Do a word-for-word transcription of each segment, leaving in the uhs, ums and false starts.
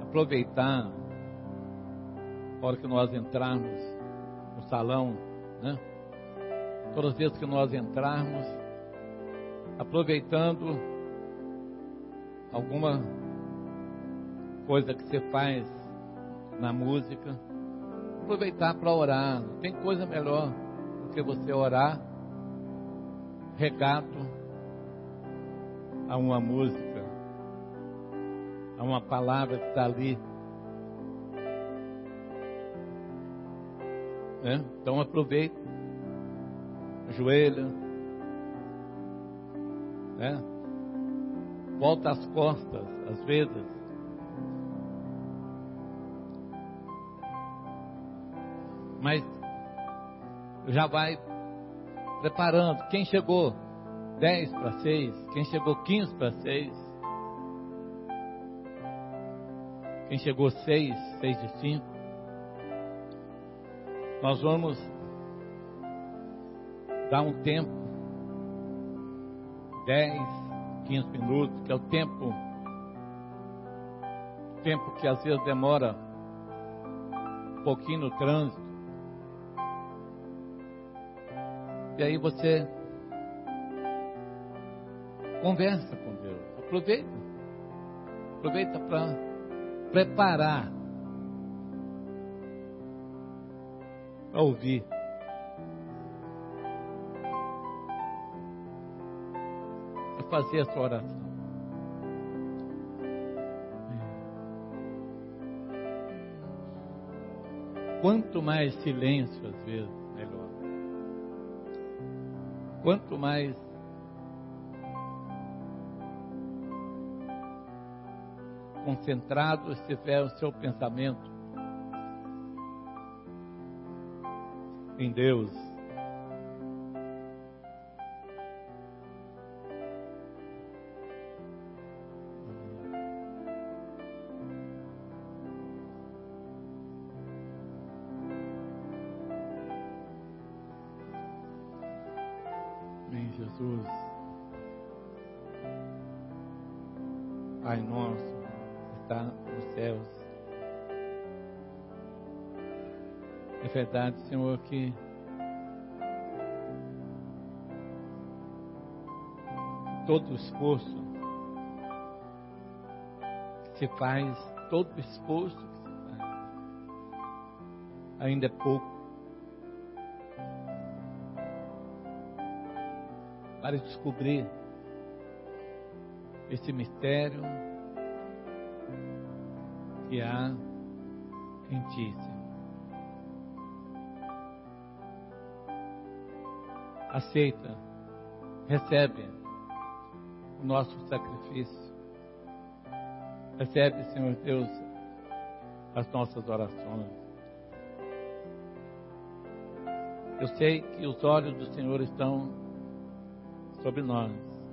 aproveitar a hora que nós entrarmos no salão, né? Todas as vezes que nós entrarmos, aproveitando alguma coisa que você faz na música, aproveitar para orar. Não tem coisa melhor do que você orar regado a uma música, a uma palavra que está ali, né? Então aproveita, ajoelha, né? Volta as costas, às vezes, mas já vai preparando. Quem chegou dez para seis, quem chegou quinze para seis, quem chegou seis, seis de cinco, nós vamos dar um tempo, dez, quinze minutos, que é o tempo, tempo que às vezes demora um pouquinho no trânsito. E aí você conversa com Deus. Aproveita. Aproveita para preparar, para ouvir. Para fazer a sua oração. Quanto mais silêncio, às vezes, melhor. Quanto mais concentrado estiver o seu pensamento em Deus, em Jesus, Pai nosso está nos céus. É verdade, Senhor, que todo o esforço que se faz, todo o esforço que se faz, ainda é pouco para descobrir esse mistério que há em Ti, Senhor. Aceita, recebe o nosso sacrifício, recebe, Senhor Deus, as nossas orações. Eu sei que os olhos do Senhor estão sobre nós.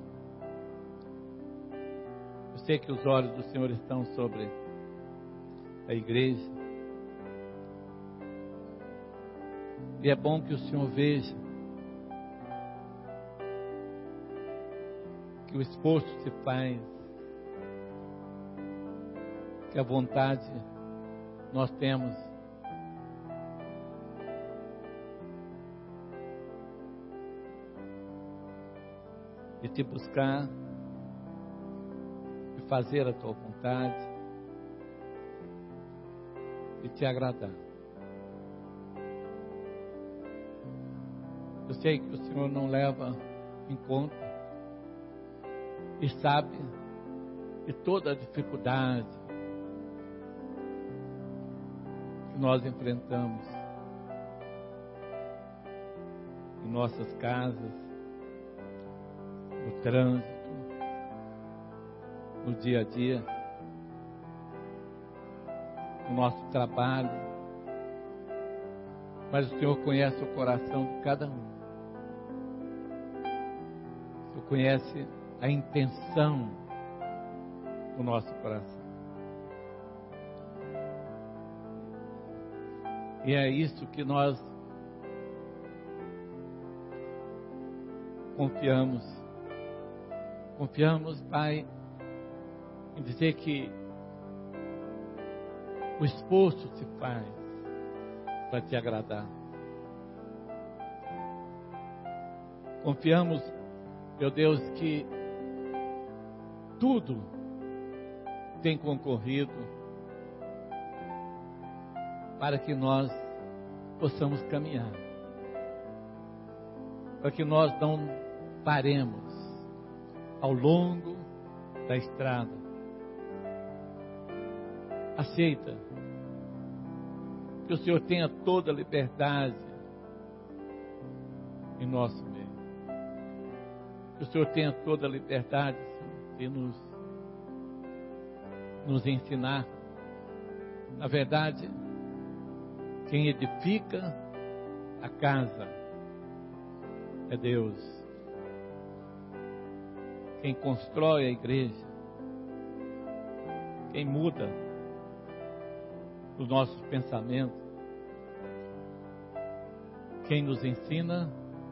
Eu sei que os olhos do Senhor estão sobre a igreja. E é bom que o Senhor veja que o esforço se faz, que a vontade nós temos de te buscar, de fazer a tua vontade, de te agradar. Eu sei que o Senhor não leva em conta e sabe de toda a dificuldade que nós enfrentamos em nossas casas, no trânsito, no dia a dia, no nosso trabalho. Mas o Senhor conhece o coração de cada um. O Senhor conhece a intenção do nosso coração. E é isso que nós confiamos. Confiamos, Pai, em dizer que o esforço se faz para te agradar. Confiamos, meu Deus, que tudo tem concorrido para que nós possamos caminhar, para que nós não paremos ao longo da estrada. Aceita que o Senhor tenha toda a liberdade em nosso meio. Que o Senhor tenha toda a liberdade de nos, nos ensinar. Na verdade, quem edifica a casa é Deus. Quem constrói a igreja, quem muda os nossos pensamentos, quem nos ensina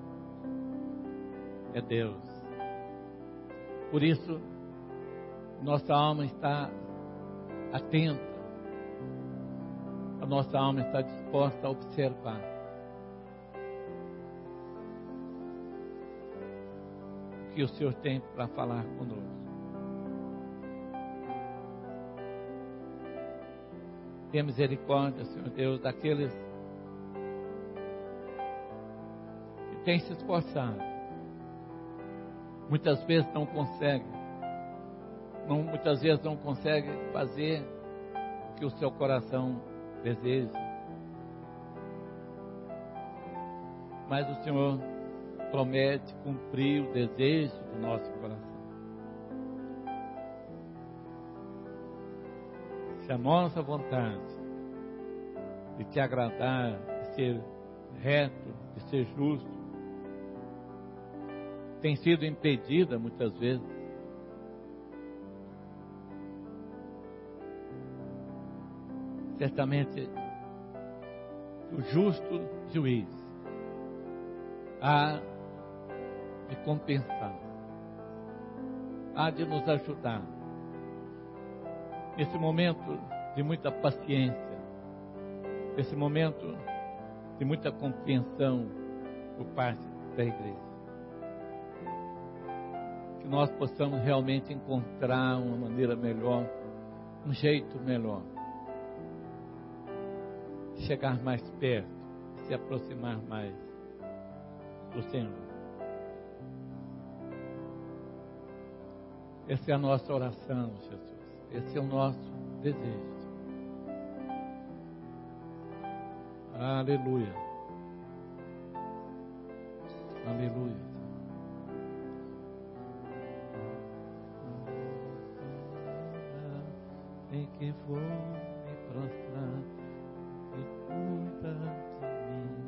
é Deus. Por isso, nossa alma está atenta, a nossa alma está disposta a observar. O que o Senhor tem para falar conosco. Tenha misericórdia, Senhor Deus, daqueles que têm se esforçado. Muitas vezes não conseguem. Não, muitas vezes não conseguem fazer o que o seu coração deseja. Mas o Senhor promete cumprir o desejo do nosso coração. Se a nossa vontade de te agradar, de ser reto, de ser justo, tem sido impedida muitas vezes, certamente o justo juiz há de compensar, há de nos ajudar nesse momento de muita paciência, nesse momento de muita compreensão por parte da igreja. Que nós possamos realmente encontrar uma maneira melhor, um jeito melhor, chegar mais perto, se aproximar mais do Senhor. Essa é a nossa oração, Jesus. Esse é o nosso desejo. Aleluia. Aleluia. Em quem vou me prostrar e cuida de mim.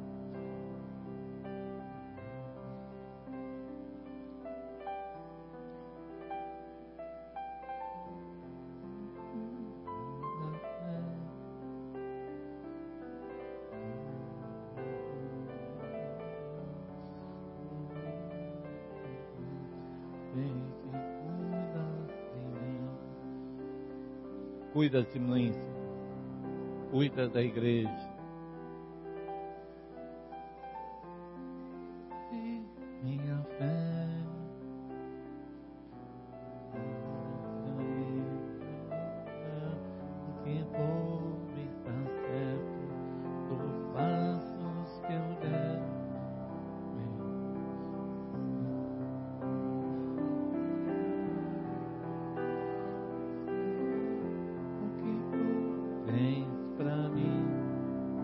Cuida de mim, cuida da igreja. E minha fé, que vou estar certo dos passos que eu der. Tens pra mim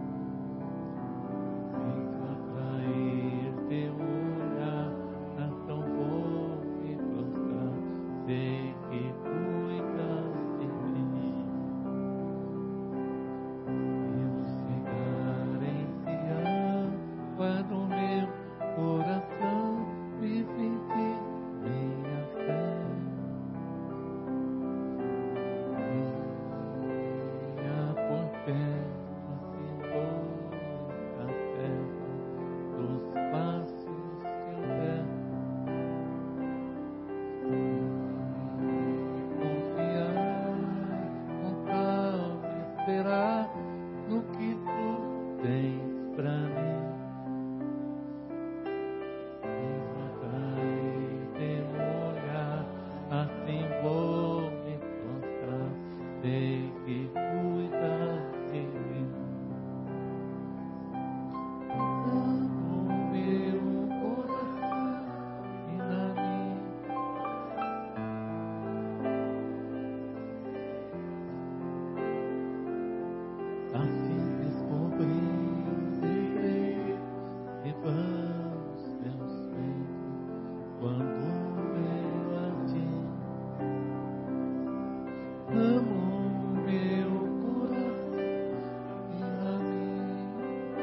esperar no que tu tens pra mim. Teu olhar, assim vou me prostrar, sei que cuidas de mim. No meu coração e na minha. Assim descobri o segredo e vamos meus peitos quando veio a ti. Amo meu coração e a mim.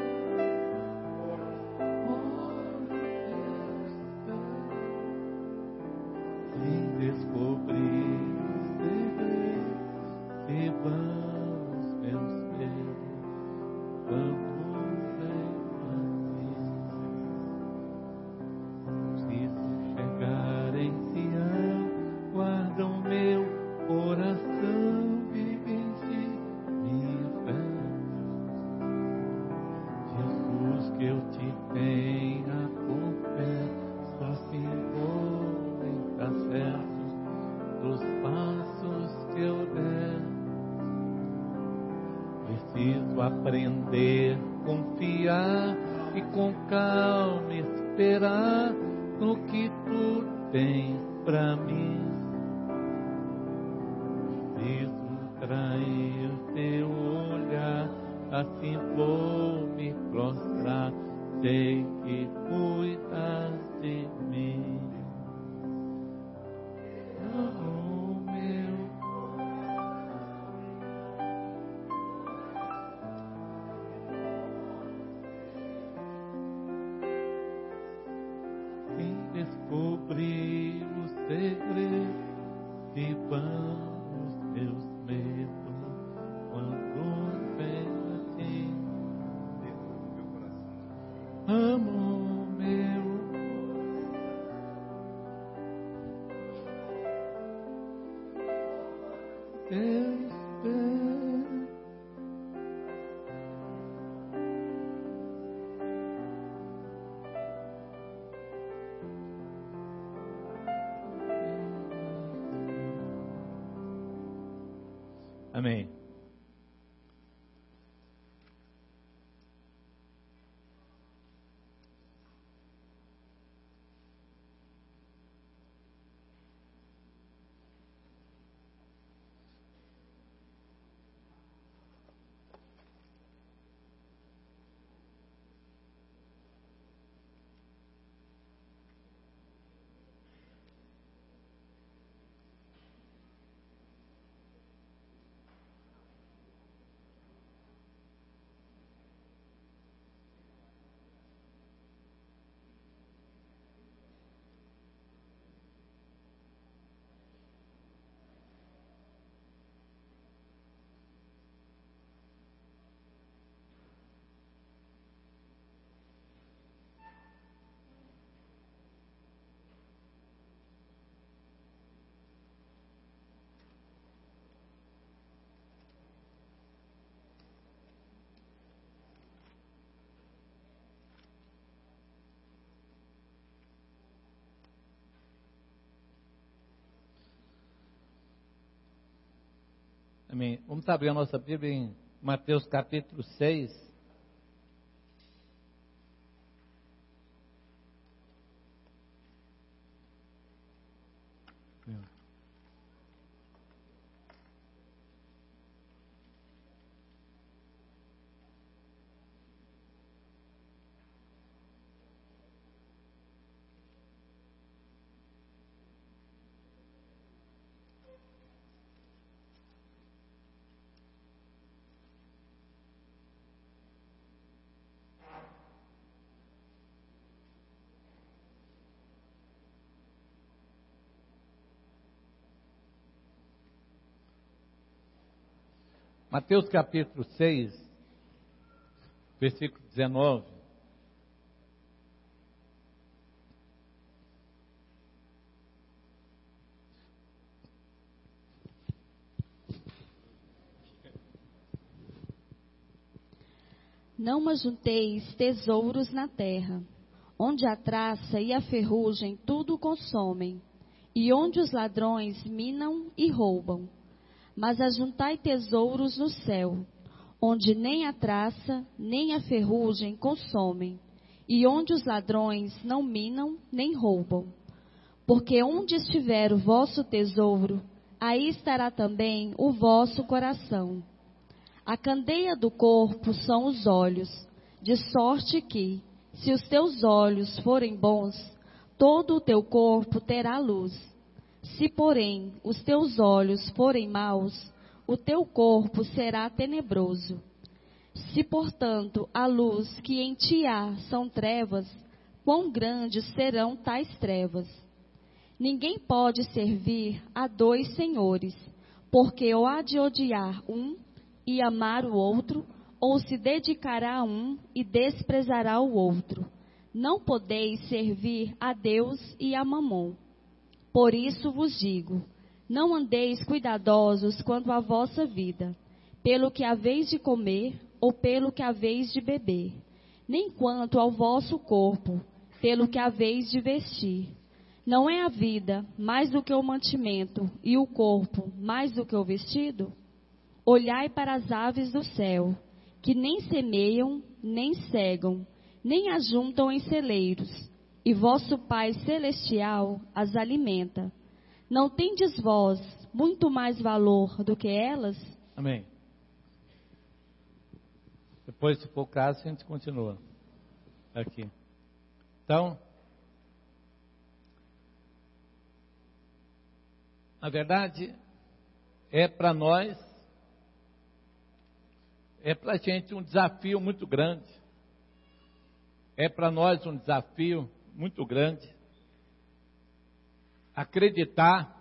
Oh, Deus, sem descobrir o segredo e vamos meus peitos quando veio a ti. Preciso chegar em Sião, guarda o meu coração, vive em ti minha fé. Jesus, que eu te tenha por perto, assim vou estar certo dos passos que eu der. Preciso aprender, confiar e com calma esperar no que tu tens pra mim. Preciso trair teu olhar, assim vou me prostrar, sei que cuidas de mim. Oh, meu descobrir o segredo e vamos meus medos quando venho a ti. Amo meu Deus, Deus. Amém. Amém. Vamos abrir a nossa Bíblia em Mateus capítulo seis. Mateus capítulo seis, versículo dezenove. Não ajunteis tesouros na terra, onde a traça e a ferrugem tudo consomem, e onde os ladrões minam e roubam. Mas ajuntai tesouros no céu, onde nem a traça nem a ferrugem consomem, e onde os ladrões não minam nem roubam. Porque onde estiver o vosso tesouro, aí estará também o vosso coração. A candeia do corpo são os olhos, de sorte que, se os teus olhos forem bons, todo o teu corpo terá luz. Se, porém, os teus olhos forem maus, o teu corpo será tenebroso. Se, portanto, a luz que em ti há são trevas, quão grandes serão tais trevas? Ninguém pode servir a dois senhores, porque ou há de odiar um e amar o outro, ou se dedicará a um e desprezará o outro. Não podeis servir a Deus e a Mamon. Por isso vos digo, não andeis cuidadosos quanto à vossa vida, pelo que haveis de comer ou pelo que haveis de beber, nem quanto ao vosso corpo, pelo que haveis de vestir. Não é a vida mais do que o mantimento, e o corpo mais do que o vestido? Olhai para as aves do céu, que nem semeiam, nem cegam, nem ajuntam em celeiros, e vosso Pai Celestial as alimenta. Não tendes vós muito mais valor do que elas? Amém. Depois, se for o caso, a gente continua aqui. Então, na verdade, é para nós, é para a gente um desafio muito grande. É para nós um desafio muito grande acreditar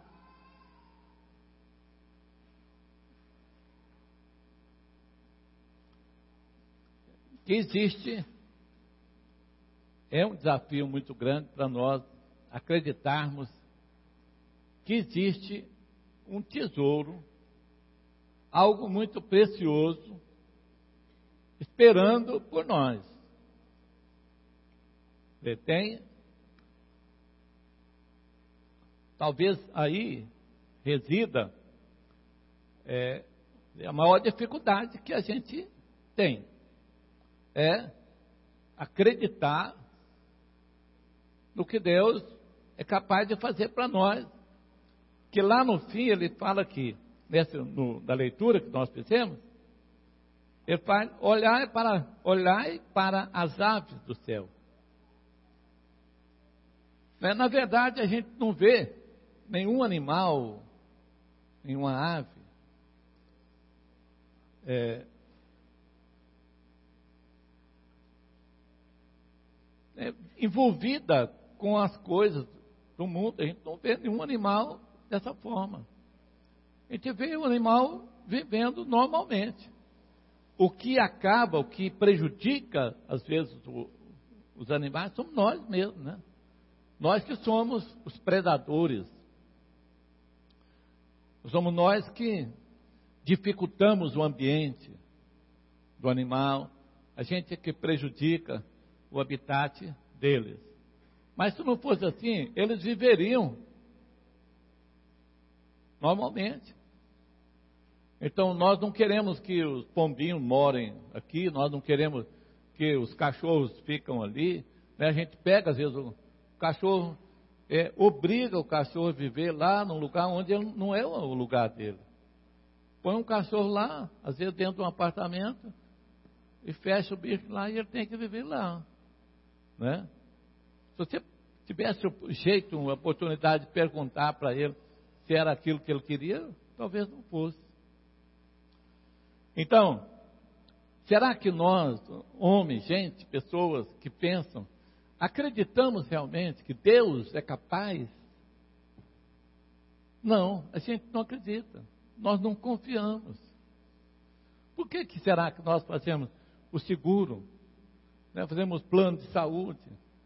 que existe, é um desafio muito grande para nós acreditarmos que existe um tesouro, algo muito precioso, esperando por nós. Você tem, talvez aí resida é, a maior dificuldade que a gente tem, é acreditar no que Deus é capaz de fazer para nós. Que lá no fim ele fala aqui, nessa, no, da leitura que nós fizemos, ele fala, olhai para, olhai para as aves do céu. Né? Na verdade, a gente não vê nenhum animal, nenhuma ave, é, é, envolvida com as coisas do mundo. A gente não vê nenhum animal dessa forma. A gente vê o animal vivendo normalmente. O que acaba, o que prejudica, às vezes, o, os animais, somos nós mesmos, né? Nós que somos os predadores. Somos nós que dificultamos o ambiente do animal. A gente é que prejudica o habitat deles. Mas se não fosse assim, eles viveriam normalmente. Então nós não queremos que os pombinhos morem aqui, nós não queremos que os cachorros ficam ali, né? A gente pega às vezes o cachorro, é, obriga o cachorro a viver lá num lugar onde ele não é o lugar dele. Põe um cachorro lá, às vezes dentro de um apartamento, e fecha o bicho lá e ele tem que viver lá, né? Se você tivesse o jeito, uma oportunidade de perguntar para ele se era aquilo que ele queria, talvez não fosse. Então, será que nós, homens, gente, pessoas que pensam, acreditamos realmente que Deus é capaz? Não, a gente não acredita. Nós não confiamos. Por que, que será que nós fazemos o seguro? Né? Fazemos plano de saúde?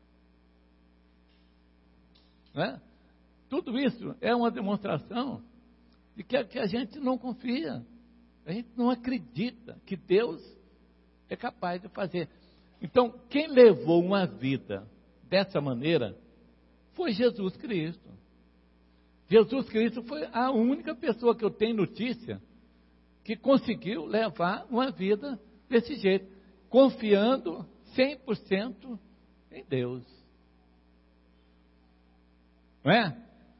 Né? Tudo isso é uma demonstração de que, que a gente não confia. A gente não acredita que Deus é capaz de fazer. Então, quem levou uma vida dessa maneira foi Jesus Cristo. Jesus Cristo foi a única pessoa que eu tenho notícia que conseguiu levar uma vida desse jeito, confiando cem por cento em Deus. Não é?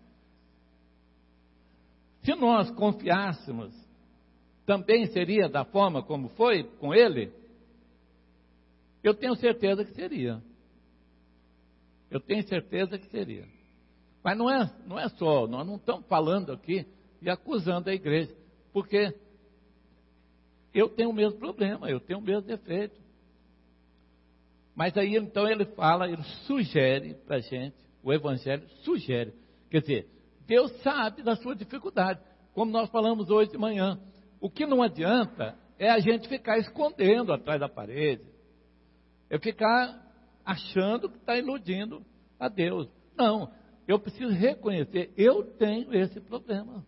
Se nós confiássemos, também seria da forma como foi com ele? Eu tenho certeza que seria. Eu tenho certeza que seria. Mas não é, não é só, nós não estamos falando aqui e acusando a igreja, porque eu tenho o mesmo problema, eu tenho o mesmo defeito. Mas aí então ele fala, ele sugere para a gente, o Evangelho sugere. Quer dizer, Deus sabe da sua dificuldade, como nós falamos hoje de manhã. O que não adianta é a gente ficar escondendo atrás da parede, é ficar achando que está iludindo a Deus. Não, eu preciso reconhecer, eu tenho esse problema.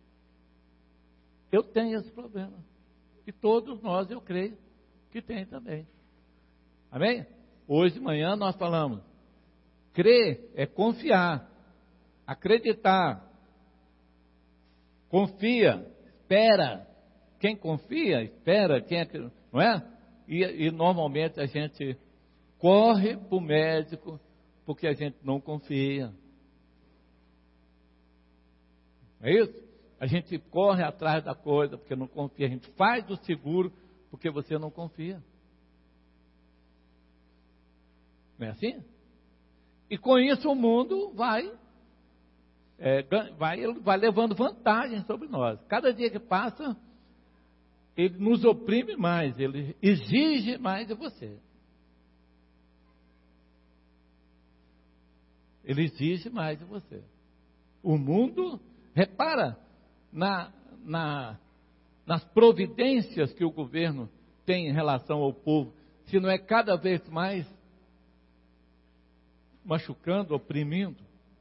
Eu tenho esse problema. E todos nós, eu creio, que tem também. Amém? Hoje de manhã nós falamos, crer é confiar, acreditar, confia, espera. Quem confia, espera, quem é, não é? E, e normalmente a gente corre para o médico porque a gente não confia. É isso? A gente corre atrás da coisa porque não confia. A gente faz o seguro porque você não confia. Não é assim? E com isso o mundo vai, é, vai, vai levando vantagem sobre nós. Cada dia que passa, ele nos oprime mais, ele exige mais de você. Ele exige mais de você. O mundo, repara na, na, nas providências que o governo tem em relação ao povo, se não é cada vez mais machucando, oprimindo.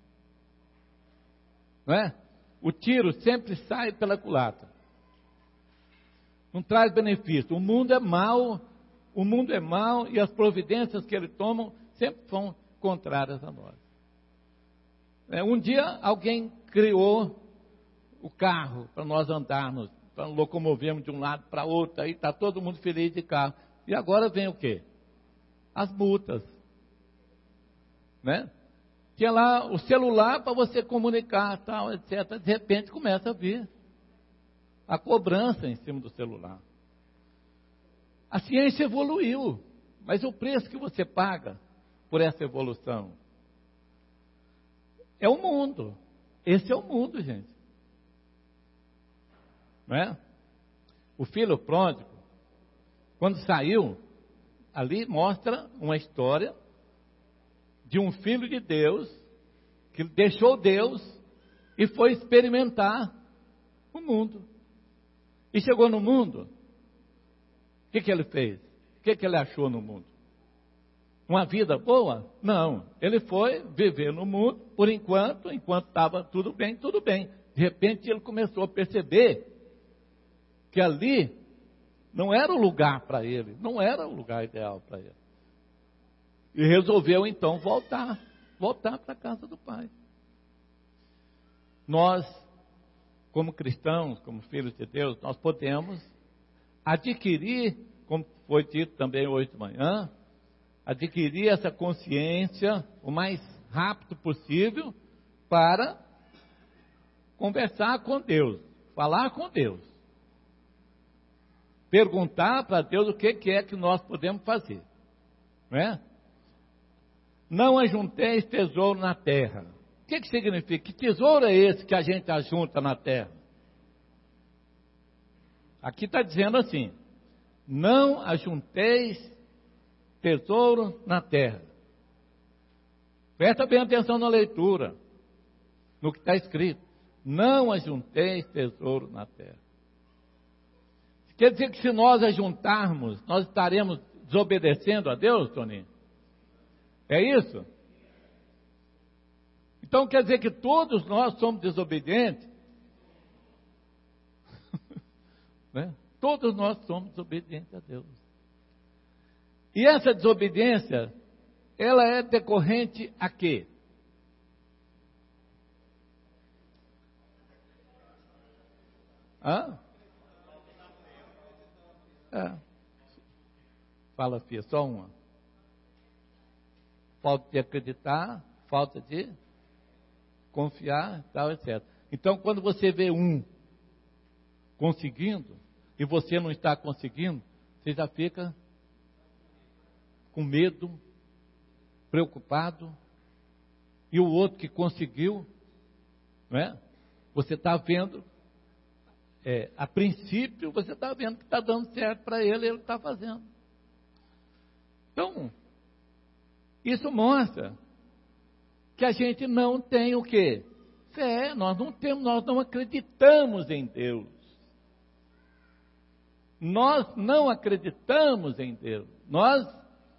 Não é? O tiro sempre sai pela culatra. Não traz benefício. O mundo é mau, o mundo é mau e as providências que ele toma sempre são contrárias a nós. É, um dia alguém criou o carro para nós andarmos, para locomovermos de um lado para outro, aí está todo mundo feliz de carro. E agora vem o quê? As multas. Né? Tinha lá o celular para você comunicar, tal, etcétera. De repente começa a vir a cobrança em cima do celular. A ciência evoluiu, mas o preço que você paga por essa evolução é o mundo. Esse é o mundo, gente. Não é? O filho pródigo, quando saiu, ali mostra uma história de um filho de Deus que deixou Deus e foi experimentar o mundo. E chegou no mundo, o que, que ele fez? O que, que ele achou no mundo? Uma vida boa? Não. Ele foi viver no mundo, por enquanto, enquanto estava tudo bem, tudo bem. De repente ele começou a perceber que ali não era o lugar para ele, não era o lugar ideal para ele. E resolveu então voltar, voltar para a casa do Pai. Nós, como cristãos, como filhos de Deus, nós podemos adquirir, como foi dito também hoje de manhã, adquirir essa consciência o mais rápido possível para conversar com Deus, falar com Deus. Perguntar para Deus o que, que é que nós podemos fazer. Não é? Não ajunteis tesouro na terra. O que, que significa? Que tesouro é esse que a gente ajunta na terra? Aqui está dizendo assim: não ajunteis tesouro na terra. Presta bem atenção na leitura, no que está escrito. Não ajunteis tesouro na terra. Quer dizer que se nós ajuntarmos, nós estaremos desobedecendo a Deus, Toninho? É isso? Então quer dizer que todos nós somos desobedientes? Né? Todos nós somos desobedientes a Deus. E essa desobediência, ela é decorrente a quê? Hã? É. Fala, filha, só uma. Falta de acreditar, falta de confiar, tal, etcétera. Então, quando você vê um conseguindo, e você não está conseguindo, você já fica com medo, preocupado, e o outro que conseguiu, não é? Você está vendo, é, a princípio, você está vendo que está dando certo para ele, ele está fazendo. Então, isso mostra que a gente não tem o quê? Fé, nós não temos, nós não acreditamos em Deus. Nós não acreditamos em Deus. Nós,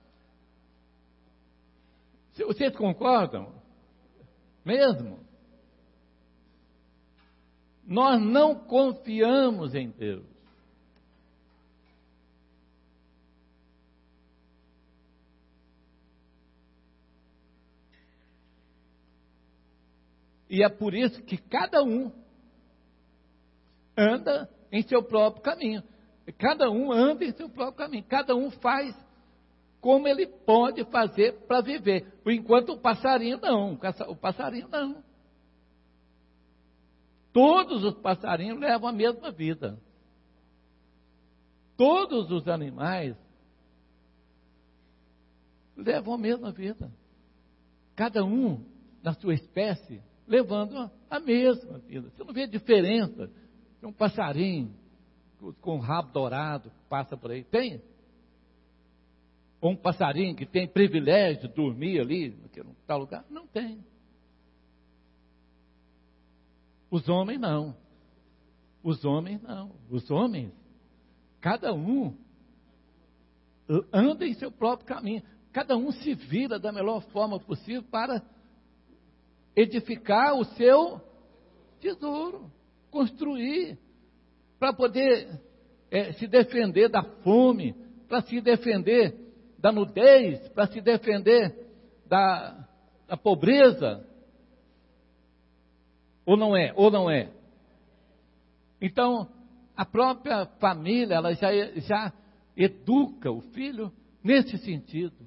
vocês concordam? Mesmo? Nós não confiamos em Deus. E é por isso que cada um anda em seu próprio caminho. Cada um anda em seu próprio caminho. Cada um faz como ele pode fazer para viver. Enquanto o passarinho não. O passarinho não. Todos os passarinhos levam a mesma vida. Todos os animais levam a mesma vida. Cada um da sua espécie levando a mesma vida. Você não vê diferença. Tem um passarinho com o rabo dourado que passa por aí. Tem? Ou um passarinho que tem privilégio de dormir ali, naquele tal lugar? Não tem. Os homens não. Os homens não. Os homens, cada um anda em seu próprio caminho. Cada um se vira da melhor forma possível para edificar o seu tesouro, construir, para poder é, se defender da fome, para se defender da nudez, para se defender da, da pobreza. Ou não é? Ou não é? Então, a própria família, ela já, já educa o filho nesse sentido.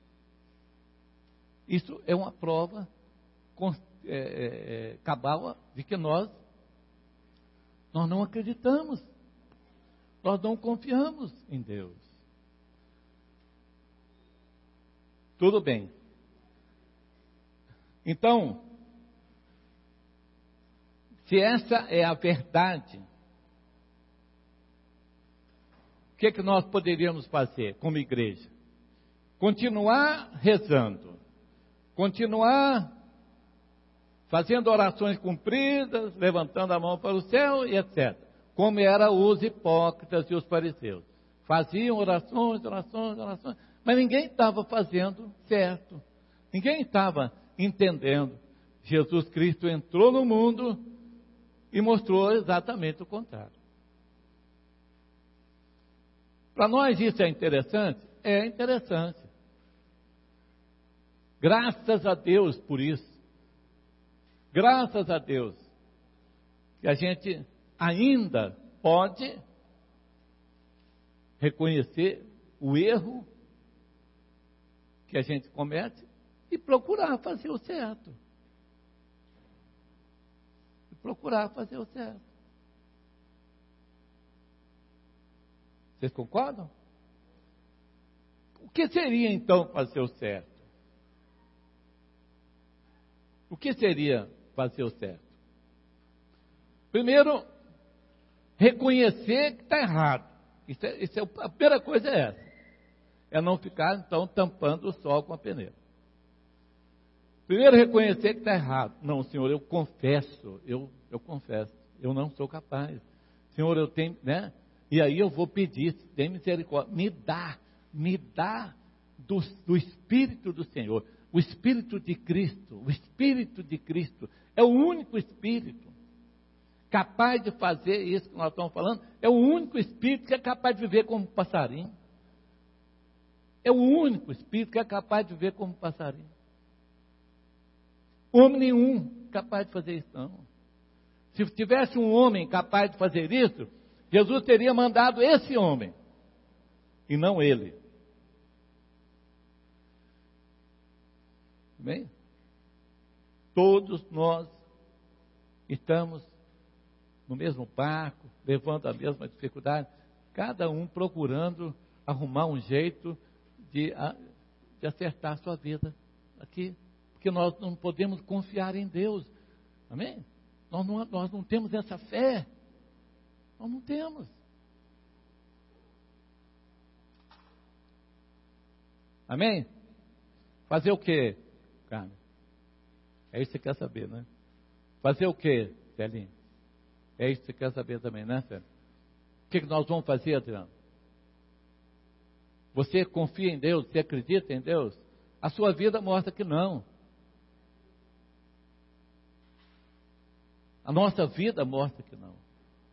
Isso é uma prova É, é, cabal de que nós nós não acreditamos, nós não confiamos em Deus. Tudo bem. Então, se essa é a verdade, o que é que nós poderíamos fazer como igreja? Continuar rezando, continuar fazendo orações cumpridas, levantando a mão para o céu e etcétera. Como eram os hipócritas e os fariseus. Faziam orações, orações, orações, mas ninguém estava fazendo certo. Ninguém estava entendendo. Jesus Cristo entrou no mundo e mostrou exatamente o contrário. Para nós isso é interessante? É interessante. Graças a Deus por isso. Graças a Deus que a gente ainda pode reconhecer o erro que a gente comete e procurar fazer o certo. E procurar fazer o certo. Vocês concordam? O que seria então fazer o certo? O que seria fazer o certo? Primeiro, reconhecer que está errado. Isso é, isso é, a primeira coisa é essa. É não ficar, então, tampando o sol com a peneira. Primeiro, reconhecer que está errado. Não, Senhor, eu confesso, eu, eu confesso, eu não sou capaz. Senhor, eu tenho, né? E aí eu vou pedir, tem misericórdia, me dá, me dá do, do Espírito do Senhor. O Espírito de Cristo, o Espírito de Cristo, é o único Espírito capaz de fazer isso que nós estamos falando, é o único Espírito que é capaz de viver como um passarinho. É o único espírito que é capaz de ver como passarinho. Homem nenhum capaz de fazer isso, não. Se tivesse um homem capaz de fazer isso, Jesus teria mandado esse homem, e não ele. Bem? Todos nós estamos no mesmo barco, levando a mesma dificuldade, cada um procurando arrumar um jeito de, de acertar a sua vida aqui, porque nós não podemos confiar em Deus, amém? Nós não, nós não temos essa fé, nós não temos. Amém? Fazer o quê, Carmen? É isso que você quer saber, né? Fazer o quê, Celinho? É isso que você quer saber também, né, Celinho? O que nós vamos fazer, Adriano? Você confia em Deus? Você acredita em Deus? A sua vida mostra que não. A nossa vida mostra que não.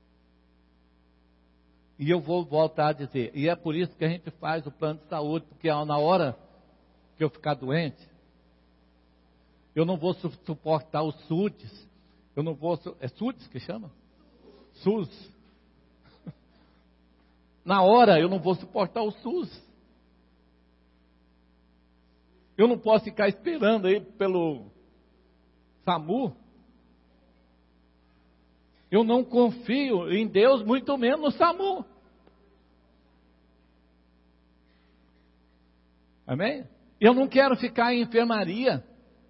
E eu vou voltar a dizer, e é por isso que a gente faz o plano de saúde, porque na hora que eu ficar doente, eu não vou su- suportar o SUDES, eu não vou, su- é SUDES que chama? SUS. Na hora eu não vou suportar o SUS. Eu não posso ficar esperando aí pelo SAMU. Eu não confio em Deus, muito menos no SAMU. Amém? Eu não quero ficar em enfermaria.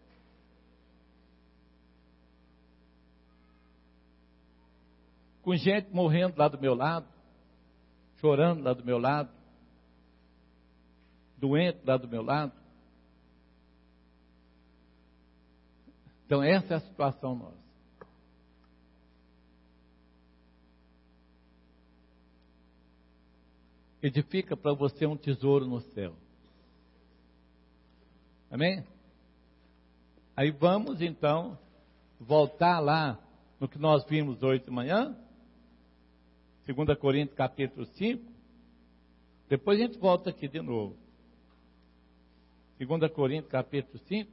Com gente morrendo lá do meu lado, chorando lá do meu lado, doente lá do meu lado. Então essa é a situação nossa. Edifica para você um tesouro no céu. Amém? Aí vamos então voltar lá no que nós vimos hoje de manhã, dois Coríntios capítulo cinco. Depois a gente volta aqui de novo. dois Coríntios capítulo cinco.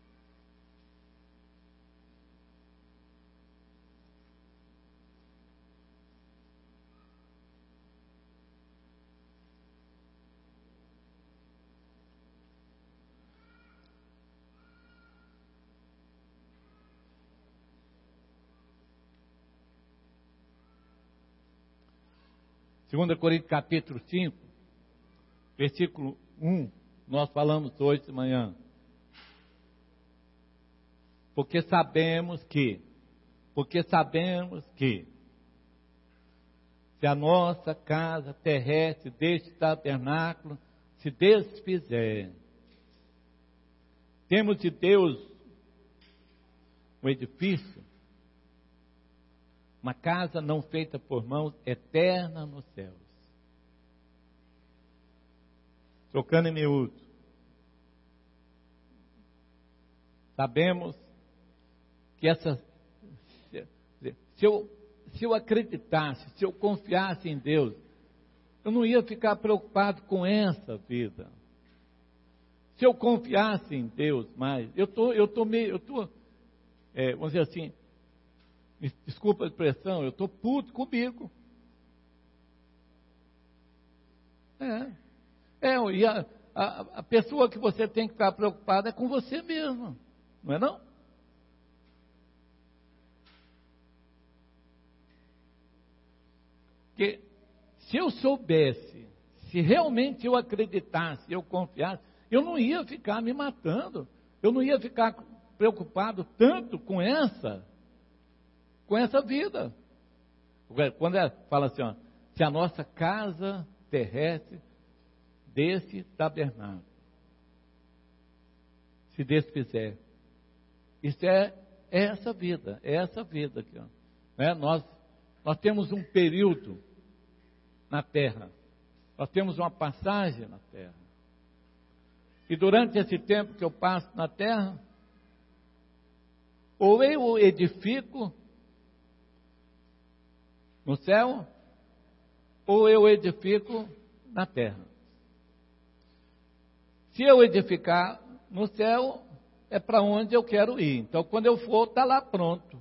dois Coríntios capítulo cinco, versículo um, nós falamos hoje de manhã. Porque sabemos que, porque sabemos que, se a nossa casa terrestre deste tabernáculo se desfizer, temos de Deus um edifício, uma casa não feita por mãos, eterna nos céus. Trocando em miúdo. Sabemos que essa, se eu, se eu acreditasse, se eu confiasse em Deus, eu não ia ficar preocupado com essa vida. Se eu confiasse em Deus mais, eu tô, eu tô meio, eu tô, é, vamos dizer assim, desculpa a expressão, eu estou puto comigo. É. É, e a, a, a pessoa que você tem que ficar preocupada é com você mesmo. Não é não? Porque se eu soubesse, se realmente eu acreditasse, eu confiasse, eu não ia ficar me matando. Eu não ia ficar preocupado tanto com essa com essa vida. Quando ela fala assim, ó, se a nossa casa terrestre desse tabernáculo se desfizer, isso é, é essa vida, é essa vida aqui, ó. Né? Nós, nós temos um período na terra, nós temos uma passagem na terra, e durante esse tempo que eu passo na terra, ou eu edifico no céu, ou eu edifico na terra. Se eu edificar no céu, é para onde eu quero ir. Então, quando eu for, está lá pronto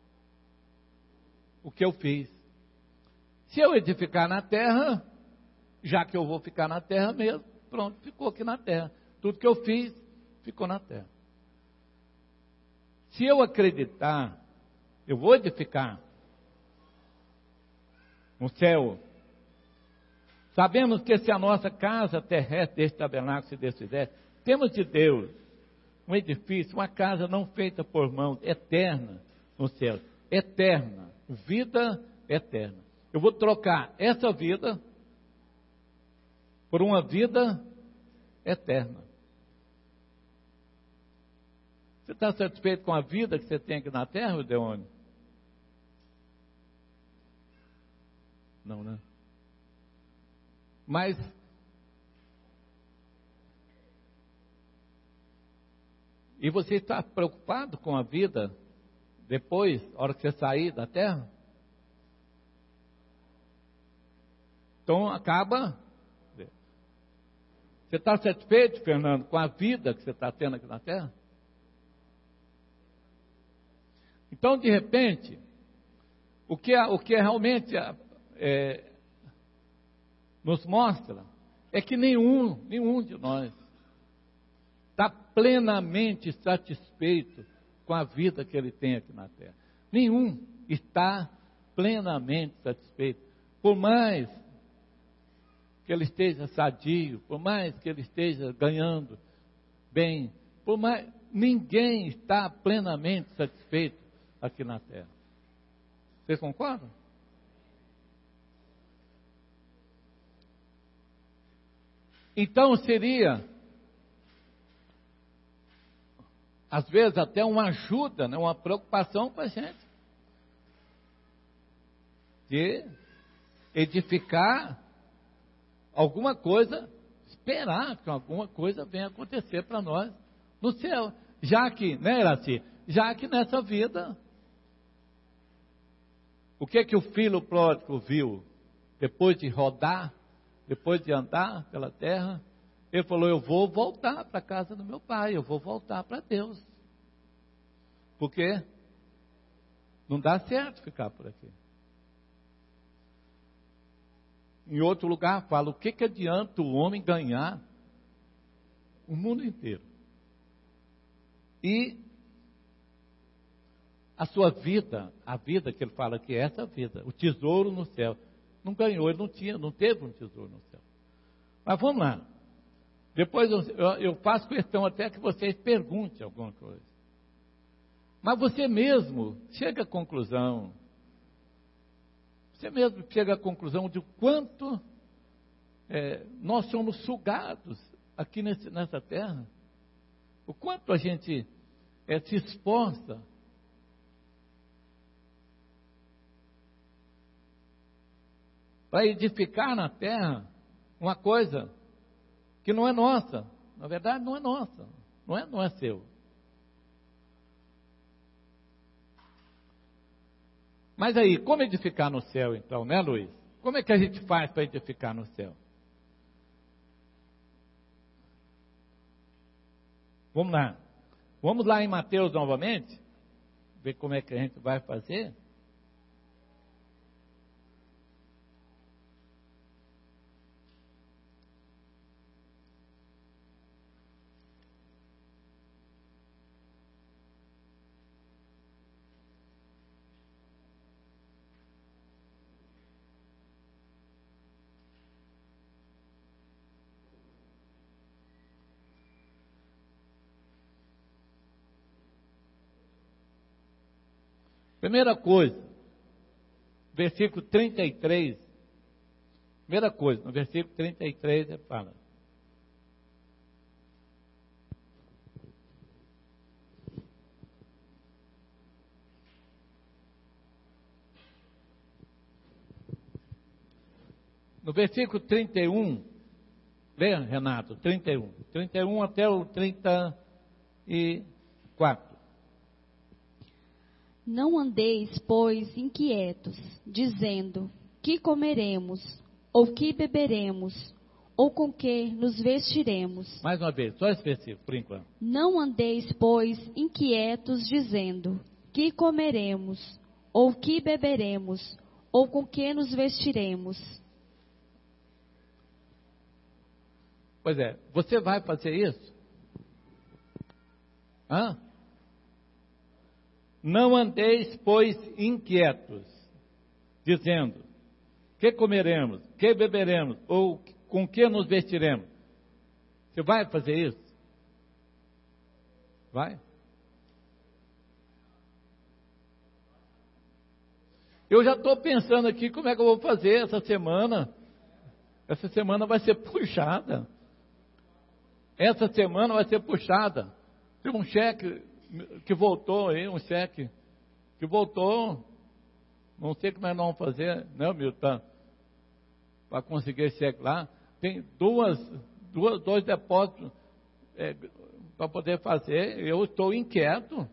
o que eu fiz. Se eu edificar na terra, já que eu vou ficar na terra mesmo, pronto, ficou aqui na terra. Tudo que eu fiz, ficou na terra. Se eu acreditar, eu vou edificar no céu. Sabemos que se a nossa casa terrestre, este tabernáculo se desfizer, temos de Deus um edifício, uma casa não feita por mãos, eterna no céu, eterna, vida eterna. Eu vou trocar essa vida por uma vida eterna. Você está satisfeito com a vida que você tem aqui na terra, Odeone? Não, né? Mas e você está preocupado com a vida depois, na hora que você sair da terra? Então acaba. Você está satisfeito, Fernando, com a vida que você está tendo aqui na terra? Então, de repente, o que, o que realmente é, nos mostra é que nenhum, nenhum de nós está plenamente satisfeito com a vida que ele tem aqui na terra. Nenhum está plenamente satisfeito. Por mais que ele esteja sadio, por mais que ele esteja ganhando bem, por mais, ninguém está plenamente satisfeito aqui na terra. Vocês concordam? Então seria, às vezes até uma ajuda, né, uma preocupação para a gente, de edificar alguma coisa, esperar que alguma coisa venha acontecer para nós no céu. Já que, né, Iraci? Já que nessa vida, o que que o filho pródigo viu? Depois de rodar, depois de andar pela terra, ele falou, eu vou voltar para a casa do meu pai, eu vou voltar para Deus. Porque não dá certo ficar por aqui. Em outro lugar fala, o que que adianta o homem ganhar o mundo inteiro e a sua vida, a vida que ele fala que é essa vida, o tesouro no céu, não ganhou, ele não tinha, não teve um tesouro no céu. Mas vamos lá, depois eu, eu, eu faço questão até que vocês perguntem alguma coisa, mas você mesmo chega à conclusão, você mesmo chega à conclusão de quanto é, nós somos sugados aqui nesse, nessa terra, o quanto a gente é, se esforça para edificar na terra uma coisa que não é nossa, na verdade não é nossa, não é, não é seu. Mas aí, como edificar no céu então, né, Luiz? Como é que a gente faz para edificar no céu? Vamos lá. Vamos lá em Mateus novamente, ver como é que a gente vai fazer. Primeira coisa, versículo trinta e três, primeira coisa, no versículo trinta e três ele fala, no versículo trinta e um, lê, Renato, trinta e um, trinta e um até o trinta e quatro. Não andeis, pois, inquietos, dizendo, que comeremos, ou que beberemos, ou com que nos vestiremos? Mais uma vez, só esse versículo, por enquanto. Não andeis, pois, inquietos, dizendo: que comeremos, ou que beberemos, ou com que nos vestiremos? Pois é, você vai fazer isso? Hã? Não andeis, pois, inquietos, dizendo: que comeremos, que beberemos, ou com que nos vestiremos? Você vai fazer isso? Vai? Eu já estou pensando aqui como é que eu vou fazer essa semana. Essa semana vai ser puxada. Essa semana vai ser puxada. Tem um cheque que voltou aí, um cheque que voltou. Não sei como é que nós vamos fazer, né, Milton? Para conseguir esse cheque lá. Tem duas, duas, dois depósitos é, para poder fazer. Eu estou inquieto.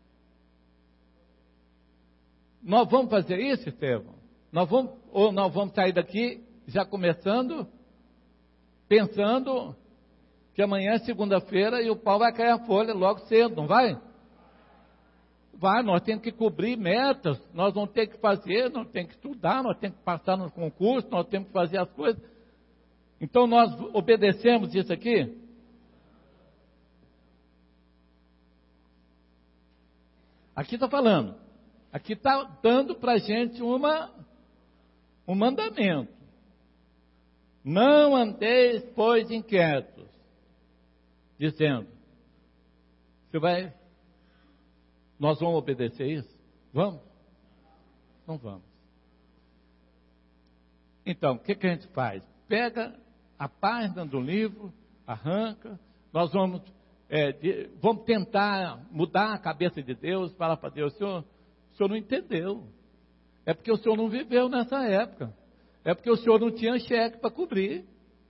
Nós vamos fazer isso, Estevão? Nós vamos, ou nós vamos sair daqui já começando, pensando que amanhã é segunda-feira e o pau vai cair a folha logo cedo, não vai? Vai, nós temos que cobrir metas, nós vamos ter que fazer, nós temos que estudar, nós temos que passar no concurso, nós temos que fazer as coisas. Então nós obedecemos isso aqui? Aqui está falando, aqui está dando para a gente uma, um mandamento. Não andeis, pois, inquietos, dizendo, você vai, nós vamos obedecer isso? Vamos? Não vamos. Então, o que, que a gente faz? Pega a página do livro, arranca, nós vamos, é, de, vamos tentar mudar a cabeça de Deus, falar para Deus: Senhor, o Senhor não entendeu, é porque o Senhor não viveu nessa época, é porque o Senhor não tinha cheque para cobrir,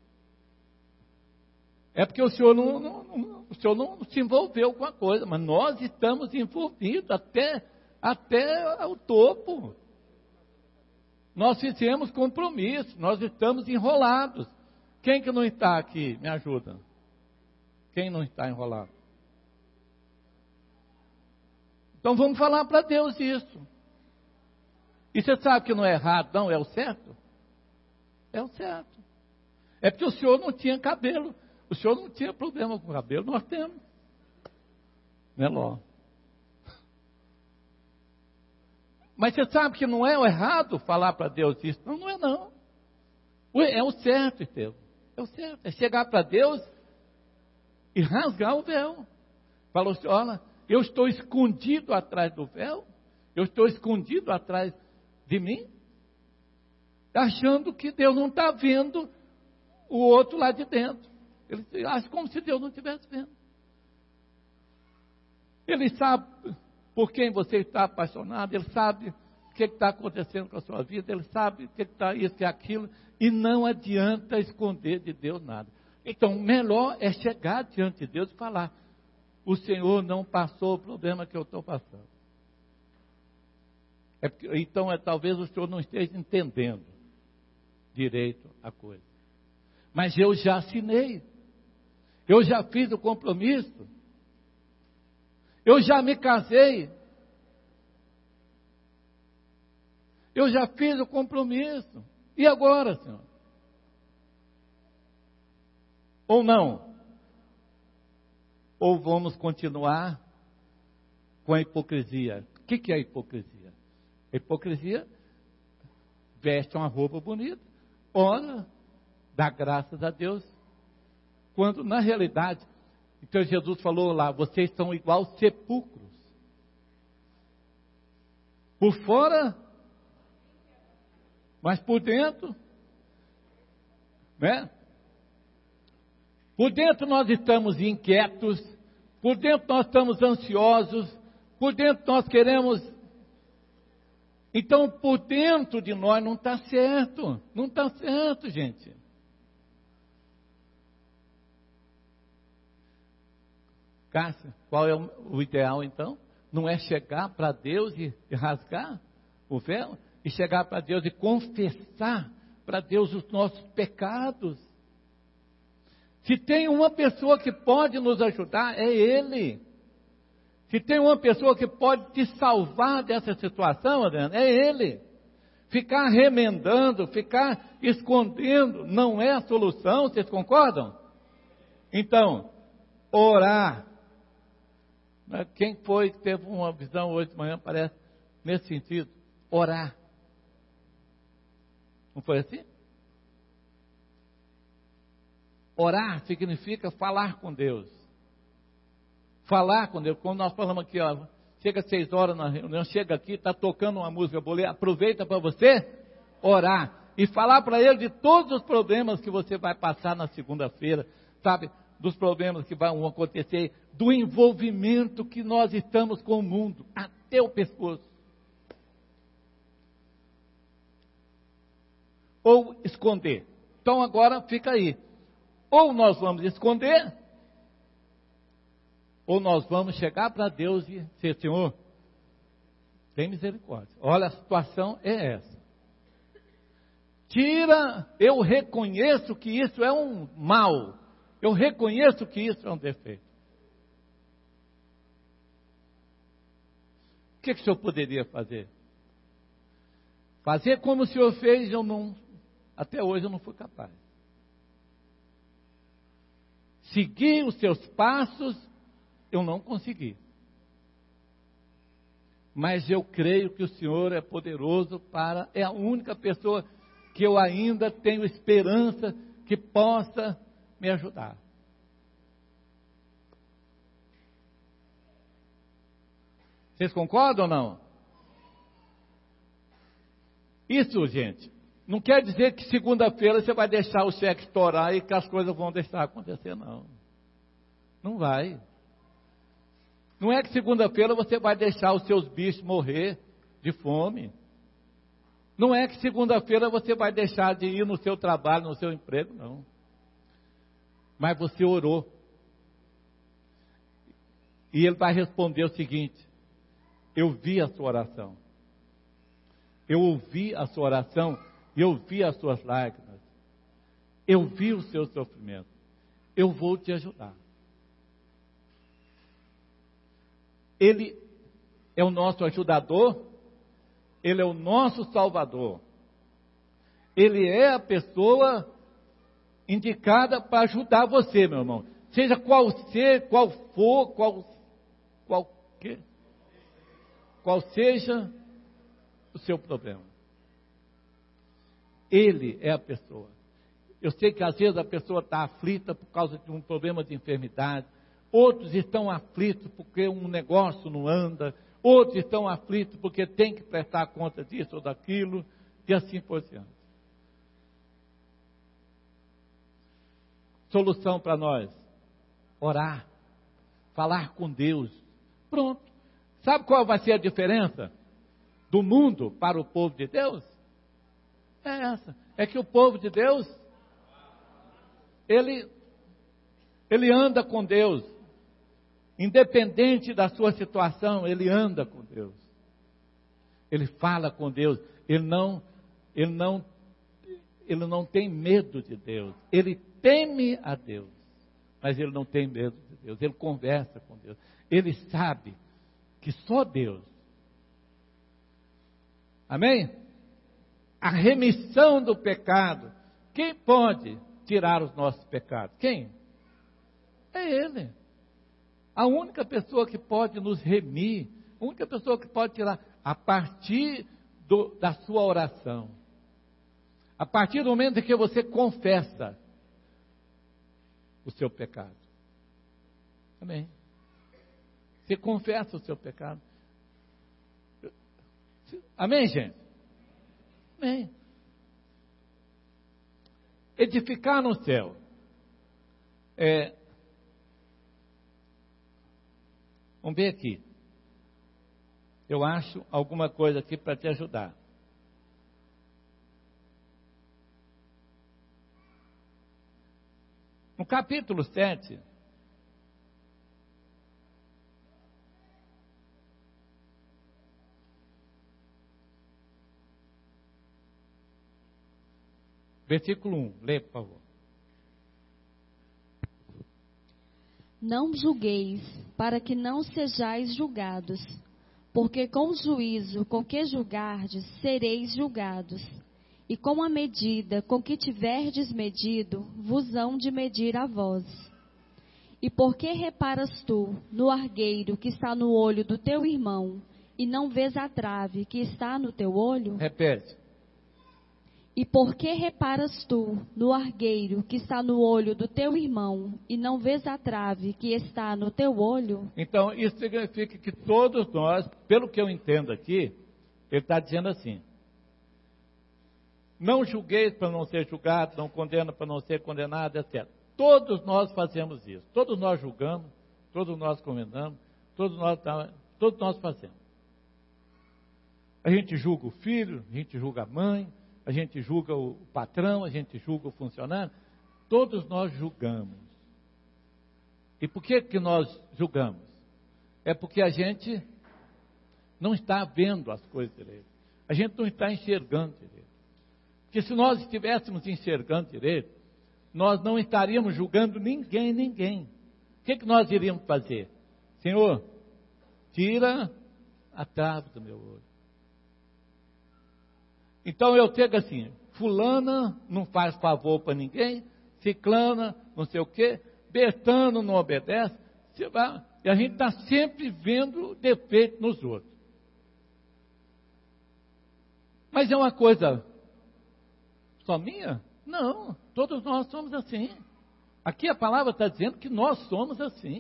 é porque o Senhor não, não, não, o Senhor não se envolveu com a coisa, mas nós estamos envolvidos até, até o topo. Nós fizemos compromisso, nós estamos enrolados. Quem que não está aqui? Me ajuda. Quem não está enrolado? Então vamos falar para Deus isso. E você sabe que não é errado, não, é o certo? É o certo. É porque o Senhor não tinha cabelo. O Senhor não tinha problema com o cabelo, nós temos. Né, Ló? Mas você sabe que não é o errado falar para Deus isso? Não, não é não. É o certo, Estevão. É o certo. É chegar para Deus e rasgar o véu. Falou assim: olha, eu estou escondido atrás do véu. Eu estou escondido atrás de mim. Achando que Deus não está vendo o outro lá de dentro. Ele acha como se Deus não estivesse vendo. Ele sabe por quem você está apaixonado, ele sabe o que está acontecendo com a sua vida, ele sabe o que está isso e aquilo, e não adianta esconder de Deus nada. Então, melhor é chegar diante de Deus e falar: o Senhor não passou o problema que eu estou passando. É porque, então, é, talvez o Senhor não esteja entendendo direito a coisa. Mas eu já assinei. Eu já fiz o compromisso. Eu já me casei. Eu já fiz o compromisso. E agora, Senhor? Ou não? Ou vamos continuar com a hipocrisia? O que, que é a hipocrisia? A hipocrisia veste uma roupa bonita, ora, dá graças a Deus, quando na realidade, então Jesus falou lá: vocês são igual sepulcros. Por fora, mas por dentro, né? Por dentro nós estamos inquietos, por dentro nós estamos ansiosos, por dentro nós queremos. Então, por dentro de nós não está certo, não está certo, gente. Cássia, qual é o ideal então? Não é chegar para Deus e, e rasgar o véu? E chegar para Deus e confessar para Deus os nossos pecados? Se tem uma pessoa que pode nos ajudar, é Ele. Se tem uma pessoa que pode te salvar dessa situação, Adriano, é Ele. Ficar remendando, ficar escondendo, não é a solução, vocês concordam? Então, orar. Quem foi que teve uma visão hoje de manhã, parece, nesse sentido? Orar. Não foi assim? Orar significa falar com Deus. Falar com Deus. Quando nós falamos aqui, ó, chega às seis horas na reunião, chega aqui, está tocando uma música, aproveita para você orar. E falar para Ele de todos os problemas que você vai passar na segunda-feira, sabe? Dos problemas que vão acontecer, do envolvimento que nós estamos com o mundo, até o pescoço. Ou esconder. Então agora fica aí. Ou nós vamos esconder, ou nós vamos chegar para Deus e dizer: Senhor, tem misericórdia. Olha, a situação é essa. Tira, eu reconheço que isso é um mal. Eu reconheço que isso é um defeito. O que, que o senhor poderia fazer? Fazer como o senhor fez, eu não, até hoje eu não fui capaz. Seguir os seus passos, eu não consegui. Mas eu creio que o Senhor é poderoso para, é a única pessoa que eu ainda tenho esperança que possa me ajudar. Vocês concordam ou não? Isso, gente, não quer dizer que segunda-feira você vai deixar o cheque estourar e que as coisas vão deixar acontecer, não. Não vai. Não é que segunda-feira você vai deixar os seus bichos morrer de fome. Não é que segunda-feira você vai deixar de ir no seu trabalho, no seu emprego, não. Mas você orou. E Ele vai responder o seguinte: eu vi a sua oração. Eu ouvi a sua oração. Eu vi as suas lágrimas. Eu vi o seu sofrimento. Eu vou te ajudar. Ele é o nosso ajudador. Ele é o nosso salvador. Ele é a pessoa indicada para ajudar você, meu irmão. Seja qual ser, qual for, qual, qual, que, qual seja o seu problema. Ele é a pessoa. Eu sei que às vezes a pessoa está aflita por causa de um problema de enfermidade. Outros estão aflitos porque um negócio não anda. Outros estão aflitos porque tem que prestar conta disso ou daquilo. E assim por diante. Solução para nós: orar. Falar com Deus. Pronto. Sabe qual vai ser a diferença do mundo para o povo de Deus? É essa. É que o povo de Deus, ele, ele anda com Deus. Independente da sua situação, ele anda com Deus. Ele fala com Deus. Ele não, ele não, ele não tem medo de Deus. Ele teme a Deus. Mas ele não tem medo de Deus. Ele conversa com Deus. Ele sabe que só Deus. Amém? A remissão do pecado. Quem pode tirar os nossos pecados? Quem? É Ele. A única pessoa que pode nos remir, a única pessoa que pode tirar, a partir do, da sua oração. A partir do momento em que você confessa o seu pecado. Amém? Você confessa o seu pecado. Amém, gente? Amém. Edificar no céu. É, vamos ver aqui. Eu acho alguma coisa aqui para te ajudar. No capítulo sete, versículo um, lê, por favor. Não julgueis, para que não sejais julgados, porque com o juízo com que julgardes, sereis julgados, e com a medida com que tiverdes medido, vos hão de medir a vós. E por que reparas tu no argueiro que está no olho do teu irmão, e não vês a trave que está no teu olho? Repete. E por que reparas tu no argueiro que está no olho do teu irmão, e não vês a trave que está no teu olho? Então, isso significa que todos nós, pelo que eu entendo aqui, ele está dizendo assim: não julgueis para não ser julgado, não condena para não ser condenado, etcétera. Todos nós fazemos isso. Todos nós julgamos, todos nós condenamos, todos nós, todos nós fazemos. A gente julga o filho, a gente julga a mãe, a gente julga o patrão, a gente julga o funcionário. Todos nós julgamos. E por que que nós julgamos? É porque a gente não está vendo as coisas direito. A gente não está enxergando direito. Porque se nós estivéssemos enxergando direito, nós não estaríamos julgando ninguém, ninguém. O que que nós iríamos fazer? Senhor, tira a trave do meu olho. Então eu chego assim, fulana não faz favor para ninguém, ciclana não sei o quê, Betano não obedece, e a gente está sempre vendo defeito nos outros. Mas é uma coisa só minha? Não, todos nós somos assim. Aqui a palavra está dizendo que nós somos assim.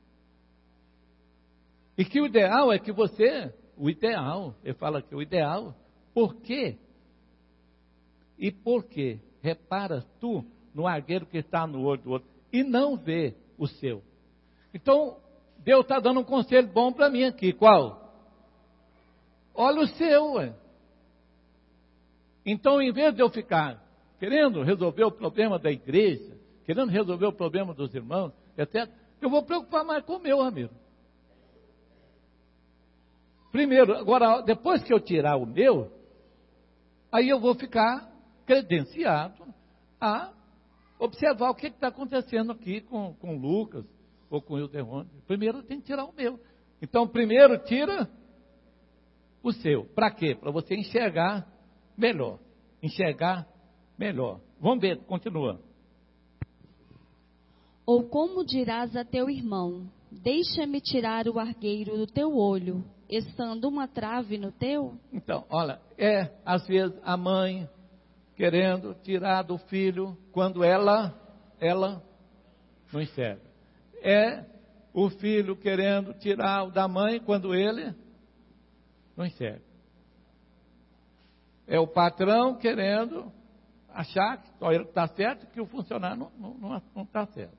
E que o ideal é que você, o ideal, ele fala que o ideal, por quê? E por quê? Reparas tu no argueiro que está no olho do outro e não vê o seu. Então, Deus está dando um conselho bom para mim aqui. Qual? Olha o seu, ué. Então, em vez de eu ficar querendo resolver o problema da igreja, querendo resolver o problema dos irmãos, etcétera, eu vou preocupar mais com o meu, amigo. Primeiro, agora, depois que eu tirar o meu, aí eu vou ficar credenciado a observar o que está acontecendo aqui com, com o Lucas ou com o Hilderone. Primeiro eu tenho que tirar o meu. Então, primeiro tira o seu. Para quê? Para você enxergar melhor. Enxergar melhor. Vamos ver, continua. Ou como dirás a teu irmão, deixa-me tirar o argueiro do teu olho, estando uma trave no teu? Então, olha, é às vezes a mãe querendo tirar do filho quando ela, ela não enxerga. É o filho querendo tirar da mãe quando ele não enxerga. É o patrão querendo achar que só ele está certo, que o funcionário não está não, não, não tá certo.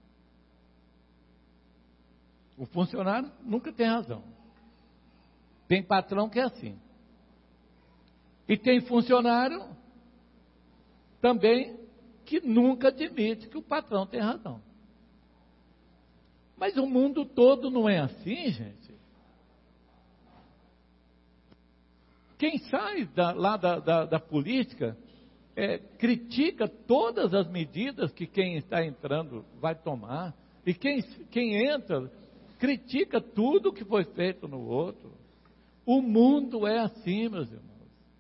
O funcionário nunca tem razão. Tem patrão que é assim. E tem funcionário também que nunca admite que o patrão tem razão. Mas o mundo todo não é assim, gente. Quem sai da, lá da, da, da política é, critica todas as medidas que quem está entrando vai tomar. E quem, quem entra critica tudo que foi feito no outro. O mundo é assim, meus irmãos.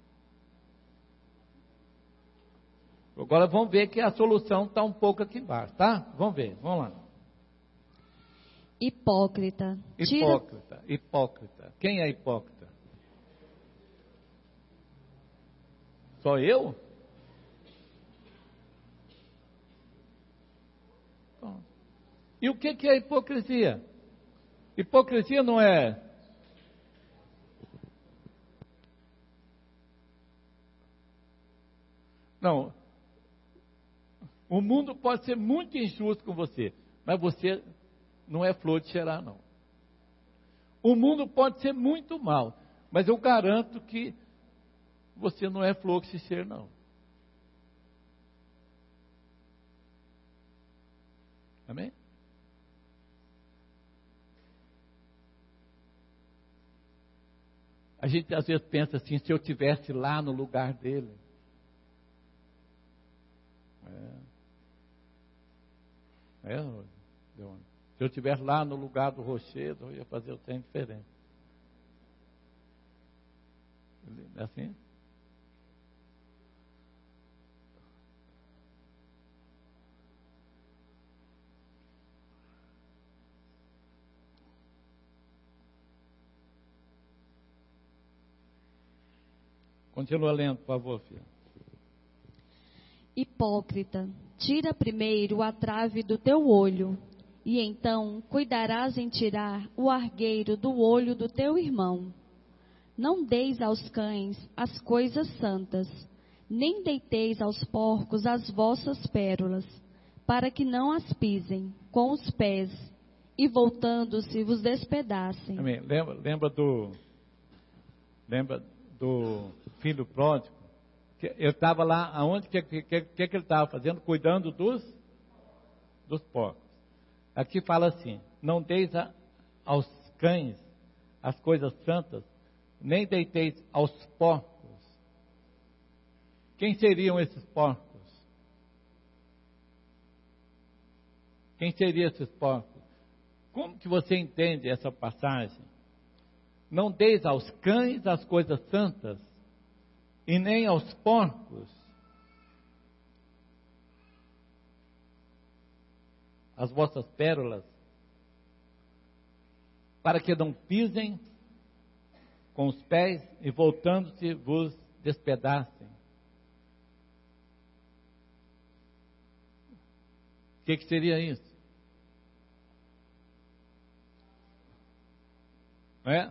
Agora vamos ver que a solução está um pouco aqui embaixo, tá? Vamos ver, vamos lá. Hipócrita. Tira... Hipócrita, hipócrita. Quem é hipócrita? Só eu? Bom. E o que que é hipocrisia? Hipocrisia não é... Não. O mundo pode ser muito injusto com você, mas você não é flor de cheirar, não. O mundo pode ser muito mal, mas eu garanto que você não é flor que se cheira, não. Amém? A gente às vezes pensa assim, se eu estivesse lá no lugar dele. É. É, Se eu estivesse lá no lugar do rochedo, eu ia fazer o trem diferente. É assim? Continua lendo, por favor, filho. Hipócrita, tira primeiro a trave do teu olho, e então cuidarás em tirar o argueiro do olho do teu irmão. Não deis aos cães as coisas santas, nem deiteis aos porcos as vossas pérolas, para que não as pisem com os pés, e voltando-se vos despedacem. Amém. Lembra, lembra do lembra do filho pródigo? Que ele estava lá, aonde que, que, que, que ele estava fazendo? Cuidando dos, dos porcos. Aqui fala assim: não deis a, aos cães as coisas santas, nem deiteis aos porcos. Quem seriam esses porcos? Quem seriam esses porcos? Como que você entende essa passagem? Não deis aos cães as coisas santas, e nem aos porcos as vossas pérolas, para que não pisem com os pés e voltando-se vos despedacem. O que, que seria isso? Não é?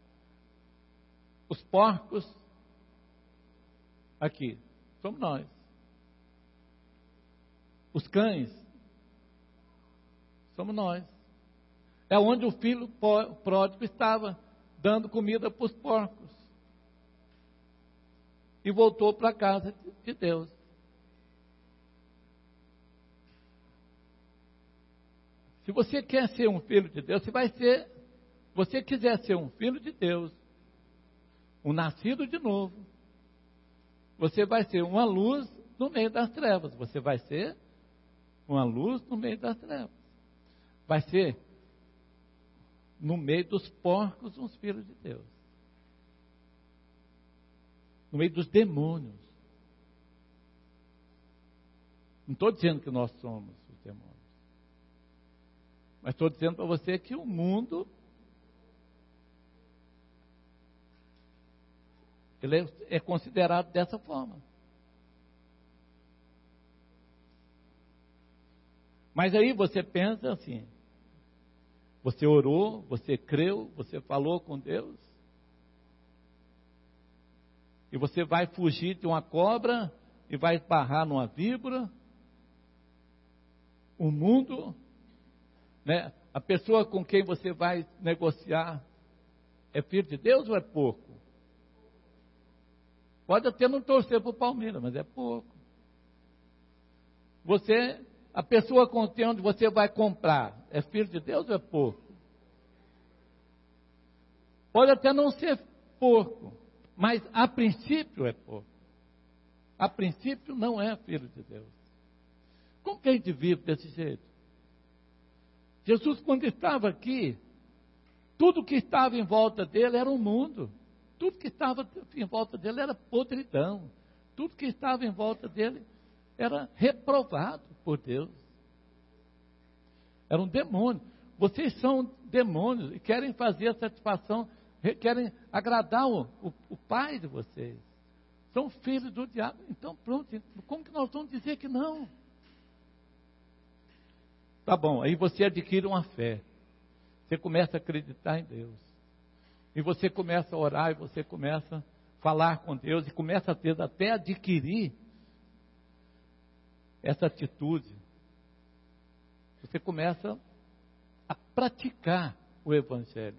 Os porcos aqui somos nós. Os cães somos nós. É onde o filho pródigo estava, dando comida para os porcos. E voltou para a casa de Deus. Se você quer ser um filho de Deus, você vai ser, se você quiser ser um filho de Deus, um nascido de novo, você vai ser uma luz no meio das trevas. Você vai ser uma luz no meio das trevas. Vai ser no meio dos porcos uns filhos de Deus. No meio dos demônios. Não estou dizendo que nós somos os demônios. Mas estou dizendo para você que o mundo, ele é, é considerado dessa forma. Mas aí você pensa assim, você orou, você creu, você falou com Deus, e você vai fugir de uma cobra e vai esbarrar numa víbora. O mundo, né, a pessoa com quem você vai negociar é filho de Deus ou é porco? Pode até não torcer para o Palmeiras, mas é porco. Você, a pessoa com quem você vai comprar é filho de Deus ou é porco? Pode até não ser porco, mas a princípio é porco. A princípio não é filho de Deus. Como que a gente vive desse jeito? Jesus, quando estava aqui, tudo que estava em volta dele era o mundo. Tudo que estava em volta dele era podridão. Tudo que estava em volta dele era reprovado por Deus. Era um demônio. Vocês são demônios e querem fazer a satisfação, querem agradar o, o, o pai de vocês. São filhos do diabo. Então pronto, como que nós vamos dizer que não? Tá bom, aí você adquire uma fé. Você começa a acreditar em Deus. E você começa a orar, e você começa a falar com Deus, e começa a ter, até adquirir essa atitude. Você começa a praticar o Evangelho.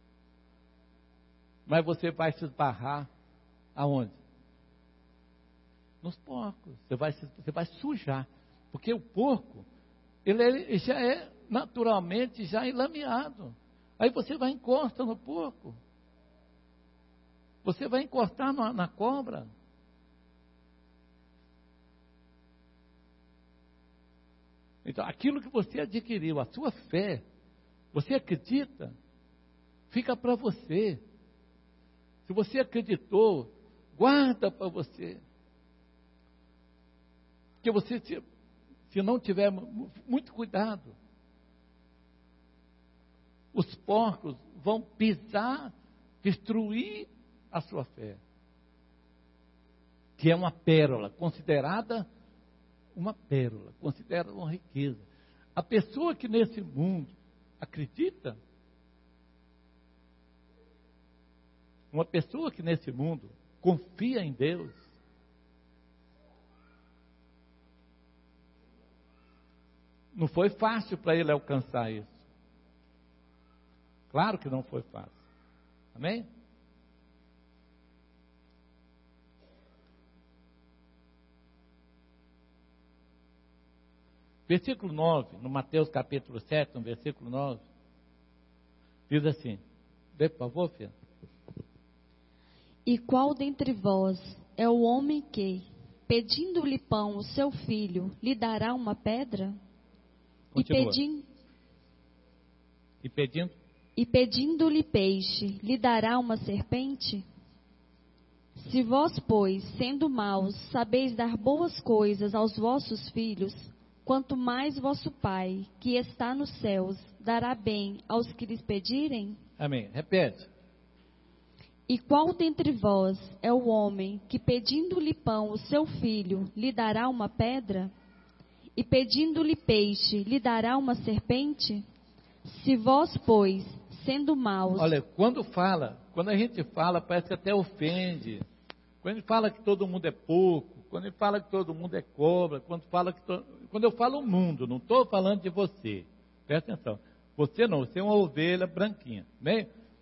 Mas você vai se esbarrar aonde? Nos porcos. Você vai, você vai sujar. Porque o porco, ele, ele já é naturalmente já enlameado. Aí você vai encostar no porco. Você vai encostar na, na cobra. Então, aquilo que você adquiriu, a sua fé, você acredita, fica para você. Se você acreditou, guarda para você. Porque você, se, se não tiver muito cuidado, os porcos vão pisar, destruir a sua fé. Que é uma pérola, considerada uma pérola, considerada uma riqueza. A pessoa que nesse mundo acredita, uma pessoa que nesse mundo confia em Deus, não foi fácil para ele alcançar isso. Claro que não foi fácil. Amém? Versículo nove, no Mateus capítulo sete, no versículo nove, diz assim, dê por favor, filho. E qual dentre vós é o homem que, pedindo-lhe pão o seu filho, lhe dará uma pedra? E, pedi... e pedindo? E pedindo-lhe peixe, lhe dará uma serpente? Se vós, pois, sendo maus, sabeis dar boas coisas aos vossos filhos, quanto mais vosso Pai, que está nos céus, dará bem aos que lhes pedirem? Amém. Repete. E qual dentre vós é o homem que, pedindo-lhe pão o seu filho, lhe dará uma pedra? E pedindo-lhe peixe, lhe dará uma serpente? Se vós, pois, sendo maus... Olha, quando fala, quando a gente fala, parece que até ofende. Quando a gente fala que todo mundo é pouco, quando a gente fala que todo mundo é cobra, quando, fala que to... quando eu falo o mundo, não estou falando de você. Presta atenção. Você não, você é uma ovelha branquinha. Bem?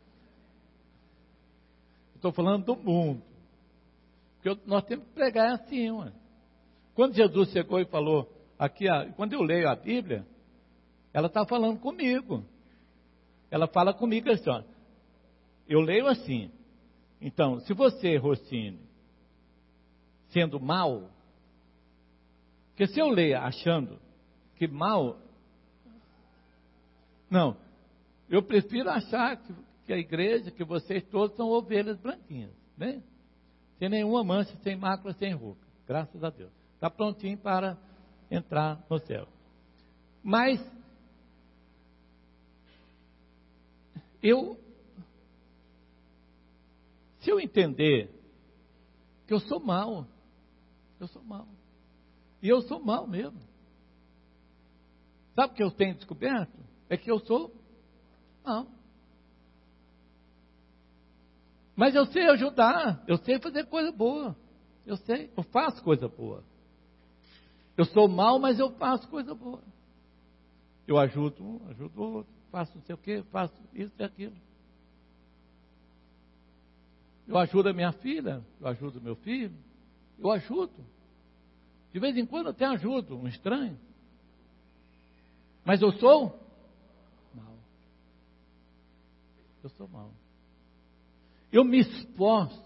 Estou falando do mundo. Porque nós temos que pregar assim, ué. Quando Jesus chegou e falou, aqui, quando eu leio a Bíblia, ela está falando comigo. Ela fala comigo assim, ó. Eu leio assim. Então, se você, Rocine, sendo mal, porque se eu ler achando que mal, não, eu prefiro achar que, que a igreja, que vocês todos são ovelhas branquinhas, né? Sem nenhuma mancha, sem mácula, sem ruga, graças a Deus. Está prontinho para entrar no céu. Mas, eu, se eu entender que eu sou mal, eu sou mal. E eu sou mal mesmo. Sabe o que eu tenho descoberto? É que eu sou mal. Mas eu sei ajudar, eu sei fazer coisa boa. Eu sei, eu faço coisa boa. Eu sou mal, mas eu faço coisa boa. Eu ajudo um, ajudo o outro, faço não sei o quê, faço isso e aquilo. Eu ajudo a minha filha, eu ajudo o meu filho, eu ajudo. De vez em quando eu até ajudo um estranho. Mas eu sou mal. Eu sou mal. Eu me esforço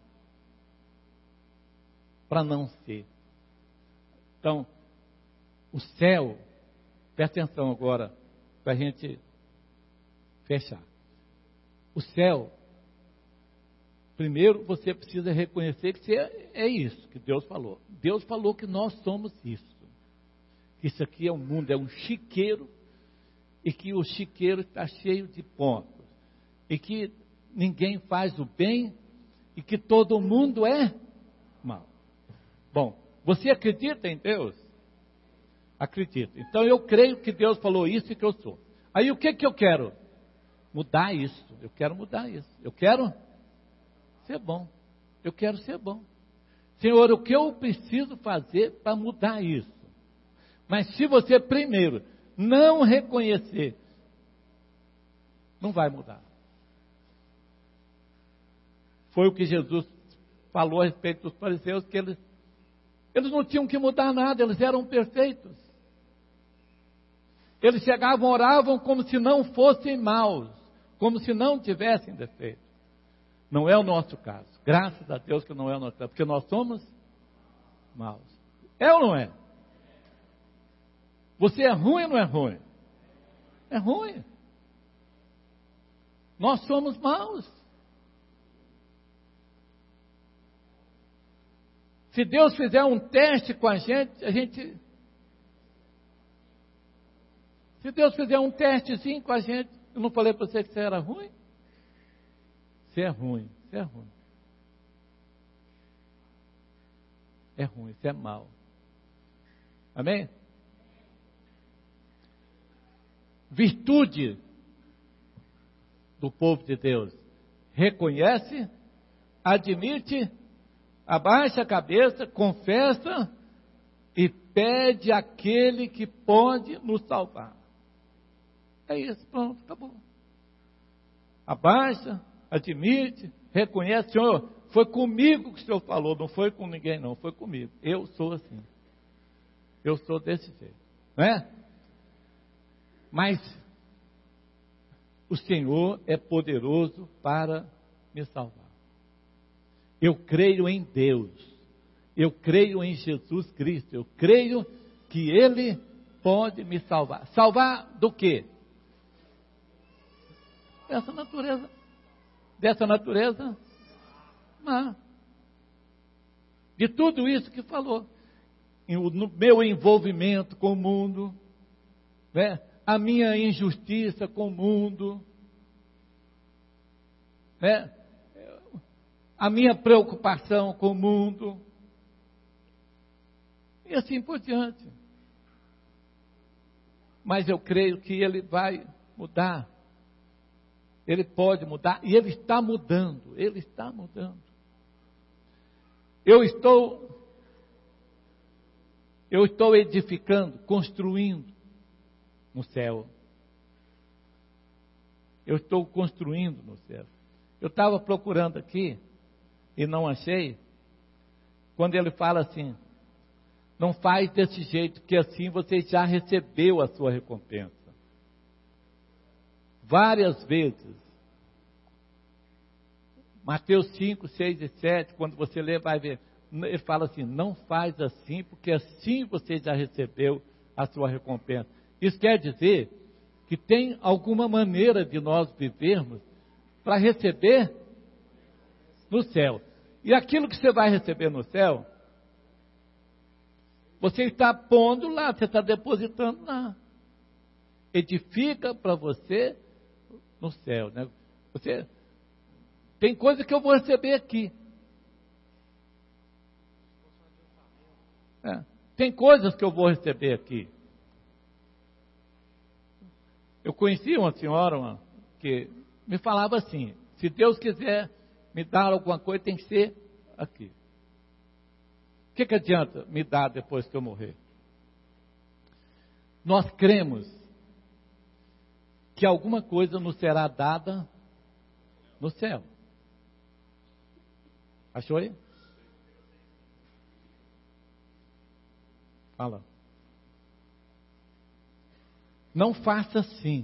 para não ser. Então, o céu, presta atenção agora, para a gente fechar. O céu, primeiro você precisa reconhecer que você é, é isso que Deus falou. Deus falou que nós somos isso. Que isso aqui é um mundo, é um chiqueiro, e que o chiqueiro está cheio de pontos. E que ninguém faz o bem, e que todo mundo é mal. Bom, você acredita em Deus? Acredito. Então eu creio que Deus falou isso e que eu sou. Aí o que que eu quero? Mudar isso. Eu quero mudar isso. Eu quero ser bom. Eu quero ser bom. Senhor, o que eu preciso fazer para mudar isso? Mas se você primeiro não reconhecer, não vai mudar. Foi o que Jesus falou a respeito dos fariseus, que eles, eles não tinham que mudar nada, eles eram perfeitos. Eles chegavam, oravam como se não fossem maus, como se não tivessem defeito. Não é o nosso caso. Graças a Deus que não é o nosso caso, porque nós somos maus. É ou não é? Você é ruim ou não é ruim? É ruim. Nós somos maus. Se Deus fizer um teste com a gente, a gente... Se Deus fizer um testezinho com a gente, eu não falei para você que você era ruim? Você é ruim, você é ruim. É ruim, você é mau. Amém? Virtude do povo de Deus. Reconhece, admite, abaixa a cabeça, confessa e pede àquele que pode nos salvar. É isso, pronto, acabou. Abaixa, admite, reconhece, Senhor, foi comigo que o Senhor falou, não foi com ninguém não, foi comigo. Eu sou assim. Eu sou desse jeito, não é? Mas o Senhor é poderoso para me salvar. Eu creio em Deus. Eu creio em Jesus Cristo. Eu creio que Ele pode me salvar. Salvar do quê? Dessa natureza. Dessa natureza? Não. De tudo isso que falou. No meu envolvimento com o mundo, né? A minha injustiça com o mundo, né? A minha preocupação com o mundo, e assim por diante. Mas eu creio que Ele vai mudar, Ele pode mudar, e Ele está mudando, Ele está mudando. Eu estou, eu estou edificando, construindo no céu. Eu estou construindo no céu. Eu estava procurando aqui e não achei. Quando ele fala assim, não faz desse jeito, que assim você já recebeu a sua recompensa. Várias vezes. Mateus cinco, seis e sete, quando você lê, vai ver. Ele fala assim, não faz assim, porque assim você já recebeu a sua recompensa. Isso quer dizer que tem alguma maneira de nós vivermos para receber no céu. E aquilo que você vai receber no céu, você está pondo lá, você está depositando lá. Edifica para você no céu, né? Você tem coisa que eu vou receber aqui. É, tem coisas que eu vou receber aqui. Eu conheci uma senhora uma, que me falava assim, se Deus quiser me dar alguma coisa, tem que ser aqui. O que, que adianta me dar depois que eu morrer? Nós cremos que alguma coisa nos será dada no céu. Achou aí? Fala. Não faça assim.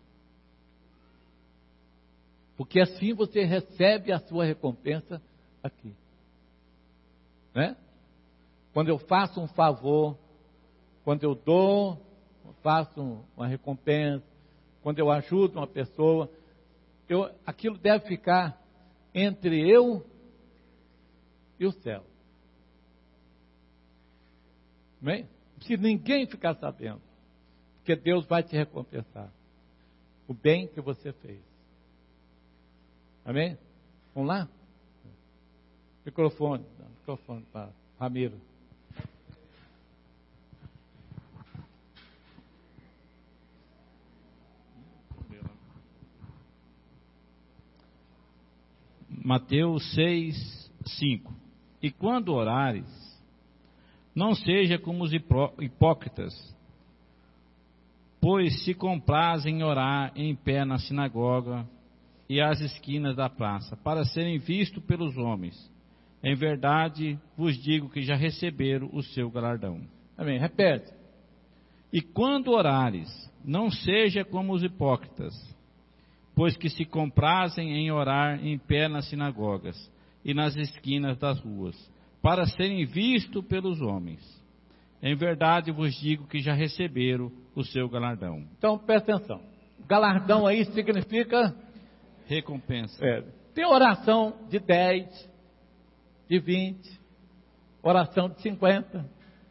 Porque assim você recebe a sua recompensa aqui. Né? Quando eu faço um favor, quando eu dou, faço uma recompensa, quando eu ajudo uma pessoa, eu, aquilo deve ficar entre eu e o céu. Amém? Não precisa ninguém ficar sabendo. Porque Deus vai te recompensar o bem que você fez. Amém? Vamos lá? Microfone, microfone para Ramiro. Mateus seis, cinco. E quando orares, não seja como os hipócritas, pois se comprazem em orar em pé na sinagoga e às esquinas da praça, para serem vistos pelos homens. Em verdade, vos digo que já receberam o seu galardão. Amém. Repete. E quando orares, não seja como os hipócritas, pois que se comprazem em orar em pé nas sinagogas e nas esquinas das ruas, para serem vistos pelos homens. Em verdade vos digo que já receberam o seu galardão. Então, presta atenção. Galardão aí significa recompensa. É, tem oração de dez, de vinte, oração de cinquenta,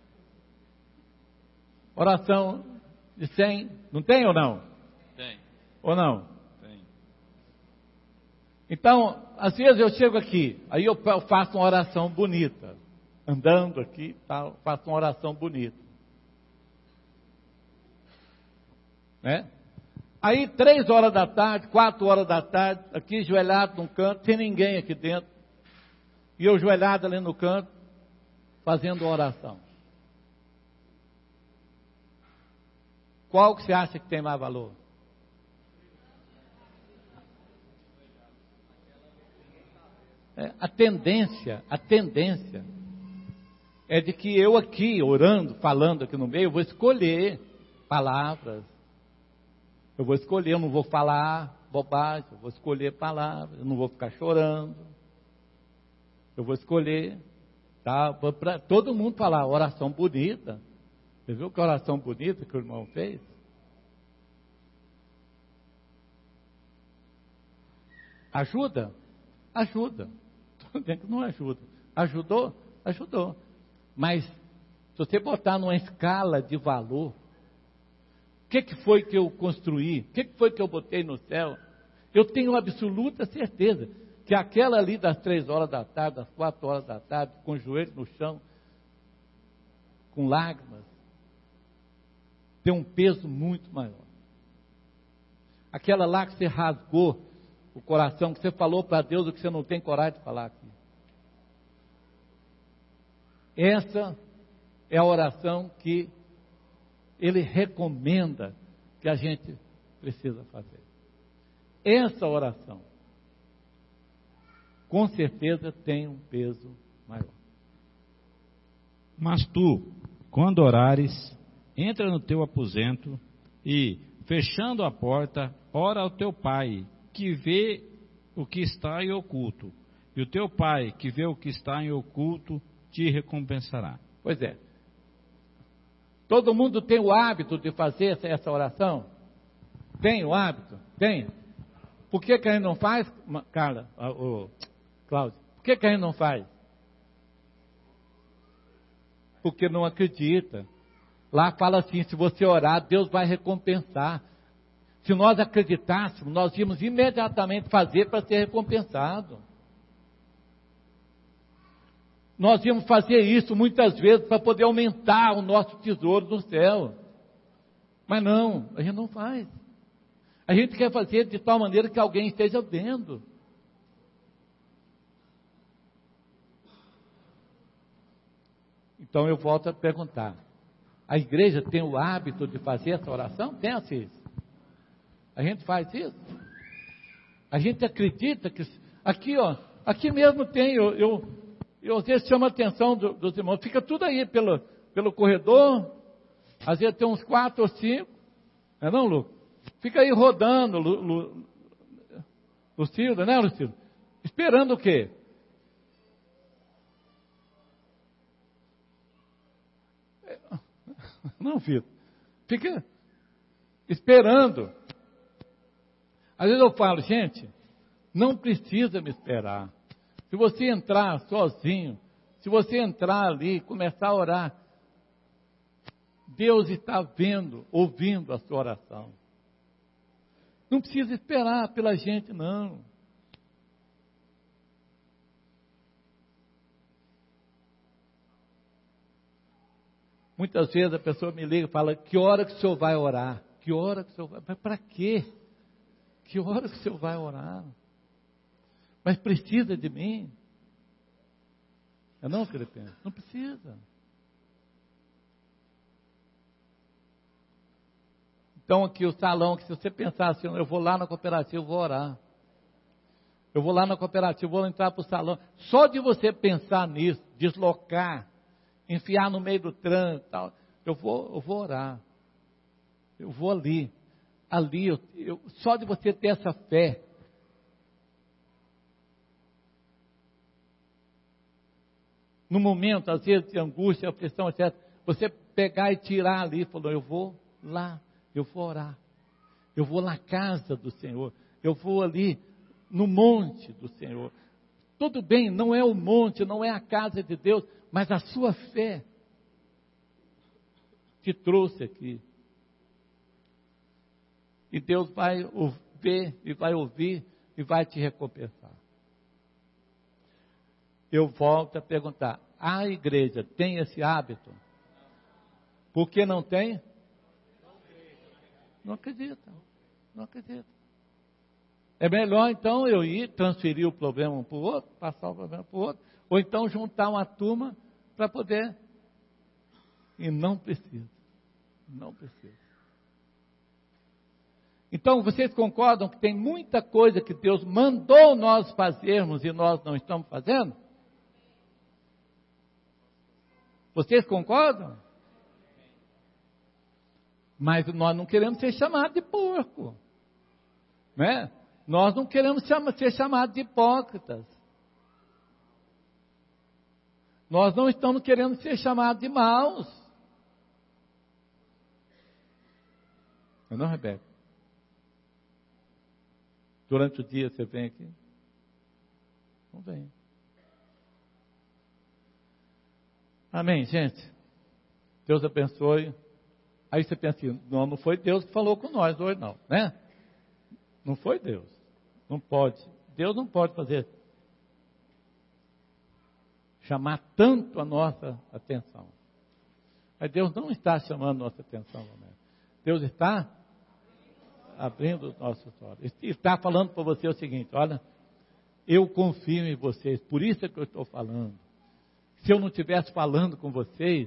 oração de cem. Não tem ou não? Tem. Ou não? Tem. Então, às vezes eu chego aqui, aí eu faço uma oração bonita. Andando aqui, tal, faço uma oração bonita. Né? Aí, três horas da tarde, quatro horas da tarde, aqui ajoelhado num canto, sem ninguém aqui dentro. E eu ajoelhado ali no canto, fazendo oração. Qual que você acha que tem mais valor? É, a tendência, a tendência é de que eu aqui, orando, falando aqui no meio, eu vou escolher palavras. Eu vou escolher, eu não vou falar bobagem, eu vou escolher palavras, eu não vou ficar chorando. Eu vou escolher, tá? Para todo mundo falar oração bonita. Você viu que oração bonita que o irmão fez? Ajuda? Ajuda. Estou dizendo que não ajuda. Ajudou? Ajudou. Mas, se você botar numa escala de valor, o que, que foi que eu construí? O que, que foi que eu botei no céu? Eu tenho absoluta certeza que aquela ali das três horas da tarde, das quatro horas da tarde, com o joelho no chão, com lágrimas, tem um peso muito maior. Aquela lá que você rasgou o coração, que você falou para Deus o que você não tem coragem de falar aqui. Essa é a oração que Ele recomenda que a gente precisa fazer. Essa oração, com certeza, tem um peso maior. Mas tu, quando orares, entra no teu aposento e, fechando a porta, ora ao teu pai, que vê o que está em oculto. E o teu pai, que vê o que está em oculto, te recompensará. Pois é. Todo mundo tem o hábito de fazer essa, essa oração? Tem o hábito? Tem. Por que que a gente não faz, Carla, o Cláudio? Por que que a gente não faz? Porque não acredita. Lá fala assim, se você orar, Deus vai recompensar. Se nós acreditássemos, nós íamos imediatamente fazer para ser recompensado. Nós íamos fazer isso muitas vezes para poder aumentar o nosso tesouro no céu. Mas não, a gente não faz. A gente quer fazer de tal maneira que alguém esteja vendo. Então eu volto a perguntar. A igreja tem o hábito de fazer essa oração? Tem, Assis? A gente faz isso? A gente acredita que... Aqui, ó, aqui mesmo tem... Eu, eu, eu às vezes chamo a atenção do, dos irmãos. Fica tudo aí pelo, pelo corredor. Às vezes tem uns quatro ou cinco. Não é não, Lu? Fica aí rodando, Lu, Lu, Lucilda, né, Lucilda? Esperando o quê? Não, filho. Fica esperando. Às vezes eu falo, gente, não precisa me esperar. Se você entrar sozinho, se você entrar ali e começar a orar, Deus está vendo, ouvindo a sua oração. Não precisa esperar pela gente, não. Muitas vezes a pessoa me liga e fala, que hora que o senhor vai orar? Que hora que o senhor vai? Mas para quê? Que hora que o senhor vai orar? Mas precisa de mim? É não, Filipenses? Não precisa. Então aqui o salão, que se você pensar assim, eu vou lá na cooperativa, eu vou orar. Eu vou lá na cooperativa, vou entrar para o salão. Só de você pensar nisso, deslocar, enfiar no meio do trânsito, tal, eu vou, eu vou orar. Eu vou ali. Ali, eu, eu, só de você ter essa fé. No momento, às vezes, de angústia, aflição, etcétera, Você pegar e tirar ali, falou, eu vou lá, eu vou orar. Eu vou na casa do Senhor. Eu vou ali no monte do Senhor. Tudo bem, não é o monte, não é a casa de Deus, mas a sua fé te trouxe aqui. E Deus vai ver e vai ouvir e vai te recompensar. Eu volto a perguntar, a igreja tem esse hábito? Por que não tem? Não acredita, não acredita. É melhor então eu ir transferir o problema um para o outro, passar o problema para o outro, ou então juntar uma turma para poder. E não precisa, não precisa. Então vocês concordam que tem muita coisa que Deus mandou nós fazermos e nós não estamos fazendo? Vocês concordam? Mas nós não queremos ser chamados de porco, né? Nós não queremos chama, ser chamados de hipócritas. Nós não estamos querendo ser chamados de maus. Eu não, Rebeca? Durante o dia você vem aqui? Não vem. Amém, gente? Deus abençoe. Aí você pensa assim, não, não foi Deus que falou com nós hoje não, né? Não foi Deus. Não pode. Deus não pode fazer. Chamar tanto a nossa atenção. Mas Deus não está chamando nossa atenção, né? Deus está abrindo os nossos olhos. Está falando para você o seguinte, olha, eu confio em vocês, por isso é que eu estou falando. Se eu não estivesse falando com vocês,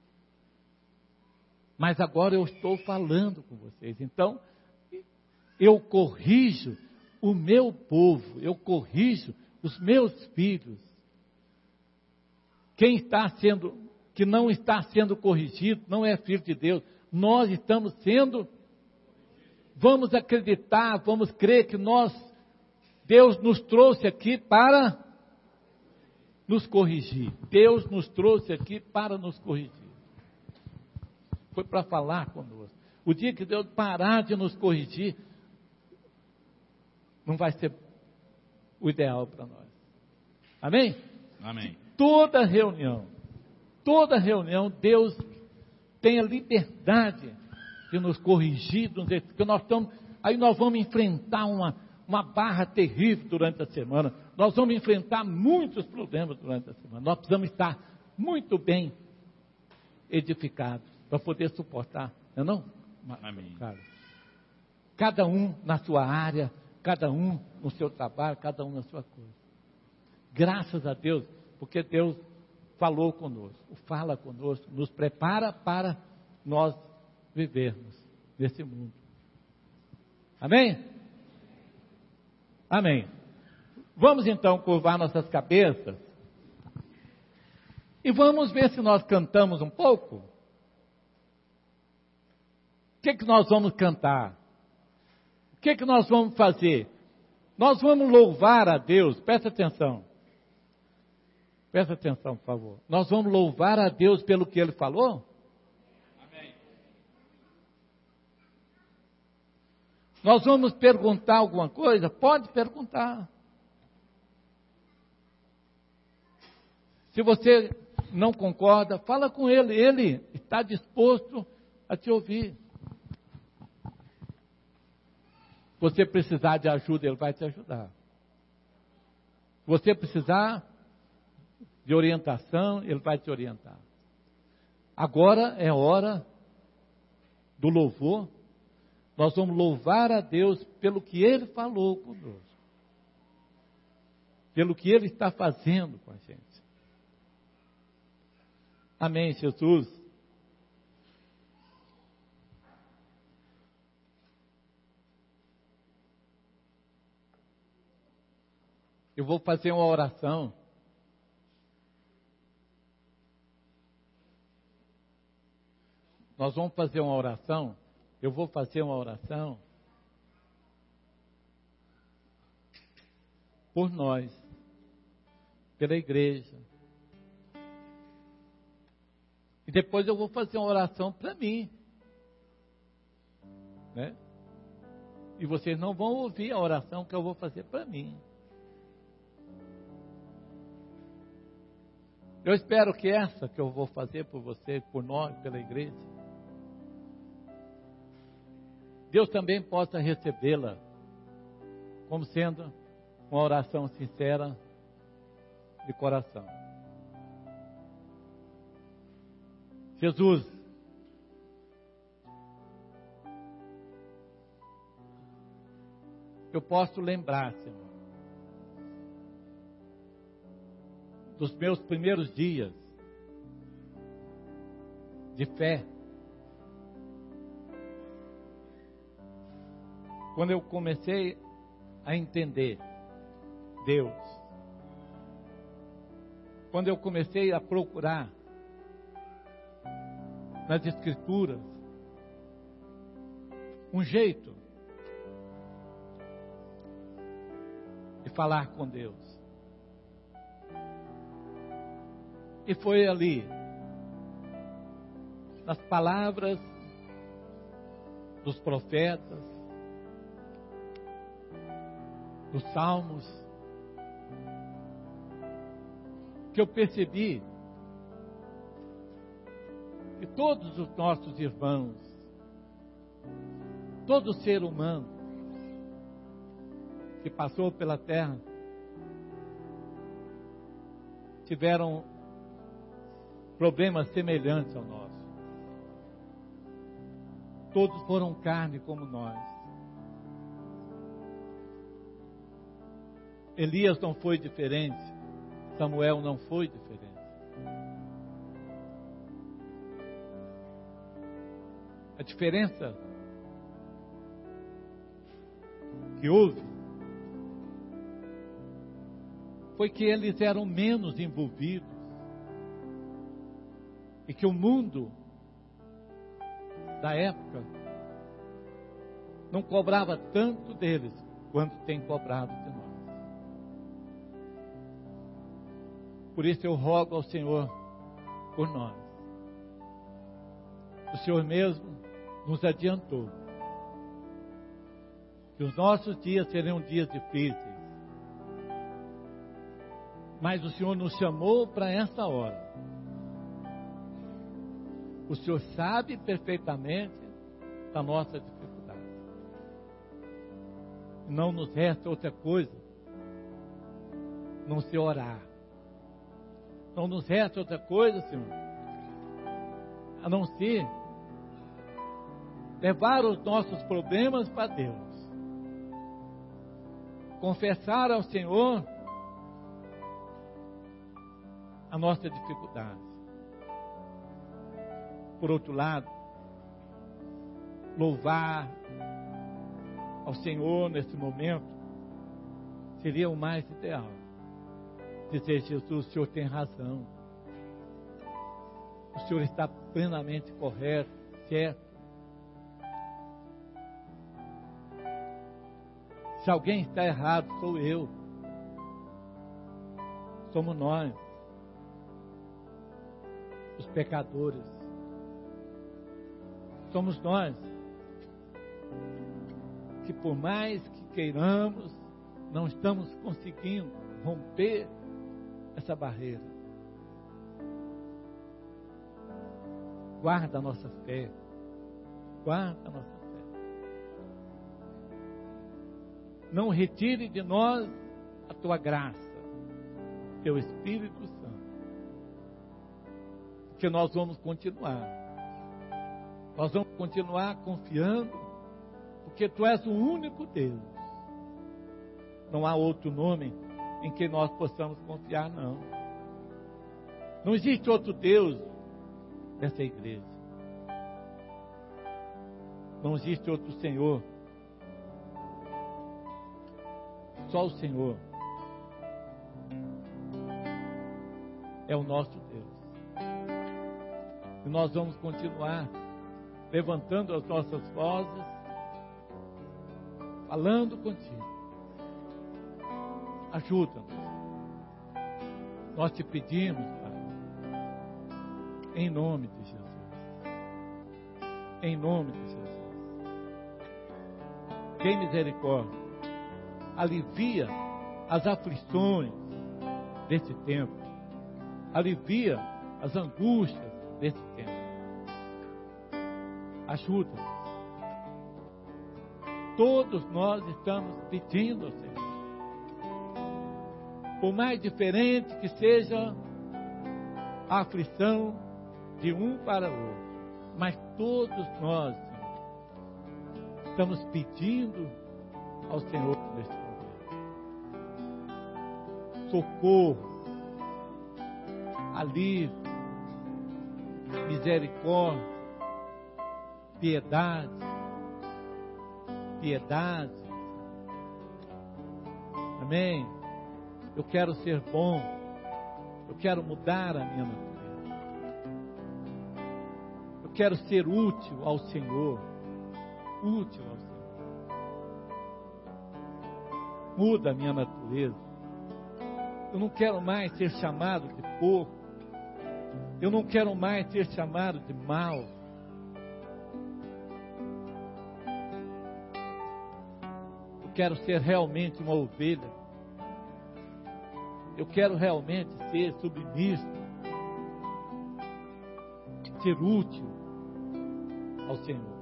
mas agora eu estou falando com vocês. Então, eu corrijo o meu povo, eu corrijo os meus filhos. Quem está sendo, que não está sendo corrigido, não é filho de Deus. Nós estamos sendo, vamos acreditar, vamos crer que nós, Deus nos trouxe aqui para nos corrigir. Deus nos trouxe aqui para nos corrigir. Foi para falar conosco. O dia que Deus parar de nos corrigir, não vai ser o ideal para nós. Amém? Amém. Toda reunião, toda reunião, Deus tem a liberdade de nos corrigir, porque nós estamos, aí nós vamos enfrentar uma, uma barra terrível durante a semana, nós vamos enfrentar muitos problemas durante a semana, nós precisamos estar muito bem edificados, para poder suportar, não é não? Amém. Cada um na sua área, cada um no seu trabalho, cada um na sua coisa. Graças a Deus, porque Deus falou conosco, fala conosco, nos prepara para nós vivermos nesse mundo. Amém? Amém. Vamos então curvar nossas cabeças e vamos ver se nós cantamos um pouco. O que que nós vamos cantar? O que que nós vamos fazer? Nós vamos louvar a Deus, presta atenção. Presta atenção, por favor. Nós vamos louvar a Deus pelo que Ele falou? Amém. Nós vamos perguntar alguma coisa? Pode perguntar. Se você não concorda, fala com Ele. Ele está disposto a te ouvir. Você precisar de ajuda, Ele vai te ajudar. Você precisar de orientação, Ele vai te orientar. Agora é hora do louvor. Nós vamos louvar a Deus pelo que Ele falou conosco. Pelo que Ele está fazendo com a gente. Amém, Jesus. Eu vou fazer uma oração. Nós vamos fazer uma oração. Eu vou fazer uma oração por nós, pela igreja. E E depois eu vou fazer uma oração para mim. Né? E vocês não vão ouvir a oração que eu vou fazer para mim. Eu espero que essa que eu vou fazer por você, por nós, pela igreja, Deus também possa recebê-la como sendo uma oração sincera de coração. Jesus, eu posso lembrar, Senhor, dos meus primeiros dias de fé, quando eu comecei a entender Deus, quando eu comecei a procurar nas Escrituras um jeito de falar com Deus. E foi ali, nas palavras dos profetas, dos salmos, que eu percebi que todos os nossos irmãos, todo ser humano que passou pela terra, tiveram problemas semelhantes ao nosso. Todos foram carne como nós. Elias não foi diferente, Samuel não foi diferente. A diferença que houve foi que eles eram menos envolvidos e que o mundo da época não cobrava tanto deles quanto tem cobrado de nós. Por isso eu rogo ao Senhor por nós. O Senhor mesmo nos adiantou que os nossos dias seriam dias difíceis, mas o Senhor nos chamou para essa hora. O Senhor sabe perfeitamente da nossa dificuldade. Não nos resta outra coisa não se orar. Não nos resta outra coisa, Senhor, a não ser levar os nossos problemas para Deus, confessar ao Senhor a nossa dificuldade. Por outro lado, louvar ao Senhor nesse momento seria o mais ideal. Dizer: Jesus, o Senhor tem razão, o Senhor está plenamente correto, certo. Se alguém está errado, sou eu, somos nós, os pecadores, somos nós que, por mais que queiramos, não estamos conseguindo romper essa barreira. Guarda a nossa fé, guarda a nossa fé. Não retire de nós a tua graça, teu Espírito Santo, porque nós vamos continuar. Nós vamos continuar confiando, porque tu és o único Deus. Não há outro nome em que nós possamos confiar, não. Não existe outro Deus nessa igreja. Não existe outro Senhor. Só o Senhor é o nosso Deus. E nós vamos continuar levantando as nossas vozes, falando contigo. Ajuda-nos. Nós te pedimos, Pai, Em nome de Jesus. Em nome de Jesus. Tem misericórdia. Alivia as aflições desse tempo. Alivia as angústias desse tempo. Ajuda. Todos nós estamos pedindo ao Senhor. Por mais diferente que seja a aflição de um para o outro, mas todos nós estamos pedindo ao Senhor neste momento socorro, alívio, misericórdia, piedade, piedade. Amém? Eu quero ser bom, eu quero mudar a minha natureza. Eu quero ser útil ao Senhor. Útil ao Senhor. Muda a minha natureza. Eu não quero mais ser chamado de porco. Eu não quero mais ser chamado de mal. Eu quero ser realmente uma ovelha. Eu quero realmente ser submisso. Ser útil ao Senhor.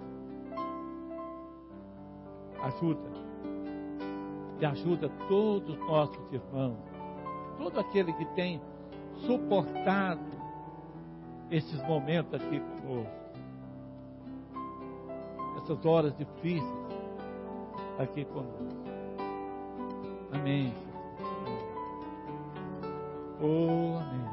Ajuda. E ajuda todos os nossos irmãos. Todo aquele que tem suportado esses momentos aqui conosco. Essas horas difíceis aqui conosco. Amém. Oh, amém.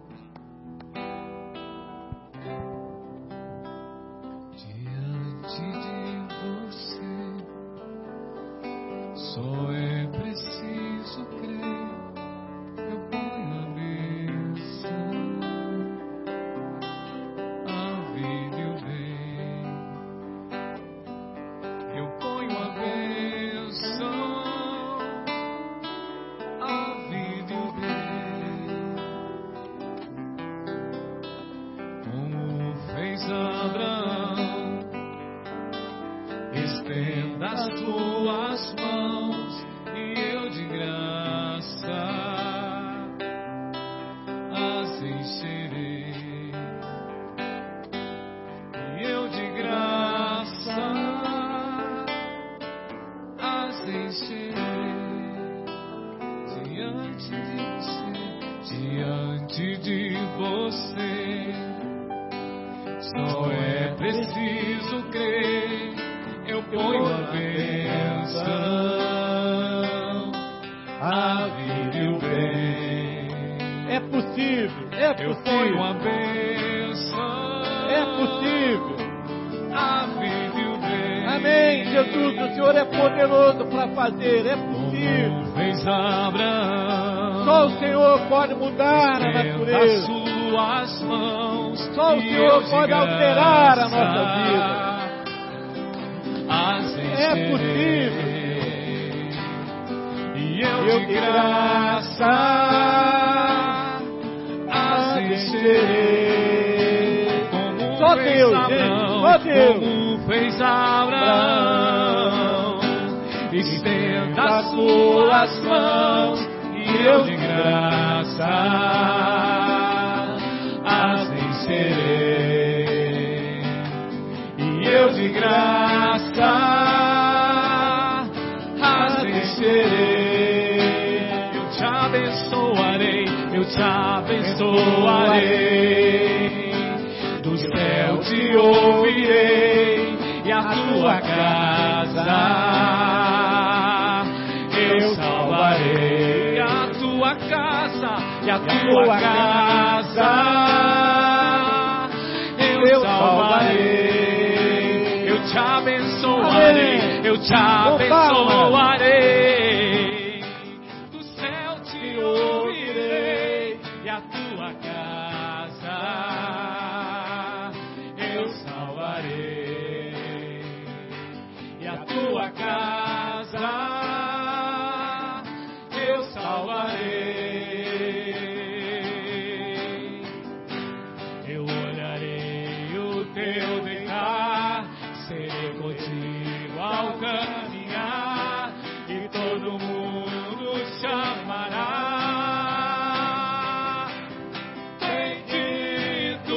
Pode alterar a nossa vida. É possível. E eu de graça as encherei. Só Deus, gente. Só Deus. Como fez Abraão. Estenda as suas mãos e eu de graça as encherei. Eu de graça as encherei. Eu te abençoarei, eu te abençoarei. Do céu te ouvirei e a tua casa eu salvarei. E a tua casa, e a tua casa eu salvarei. Eu te abençoarei, eu te abençoarei. Do céu te ouvirei e a tua casa eu salvarei. E a tua casa eu salvarei. Eu serei contigo ao caminhar, e todo mundo chamará. Bendito,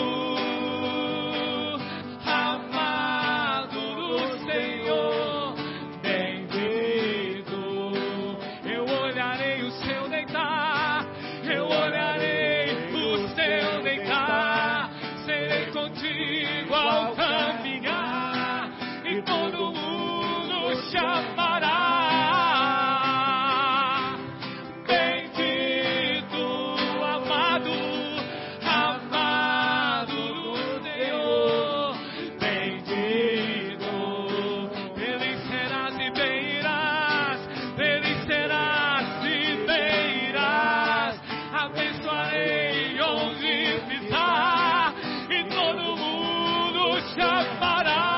amado do Senhor, bendito. Eu olharei o seu deitar, eu olharei o seu deitar, serei contigo ao caminhar, e todo mundo chamará. Bendito, amado, amado do Senhor, bendito. Feliz serás e bem irás, feliz serás e bem irás. Abençoarei onde pisar, e todo mundo chamará.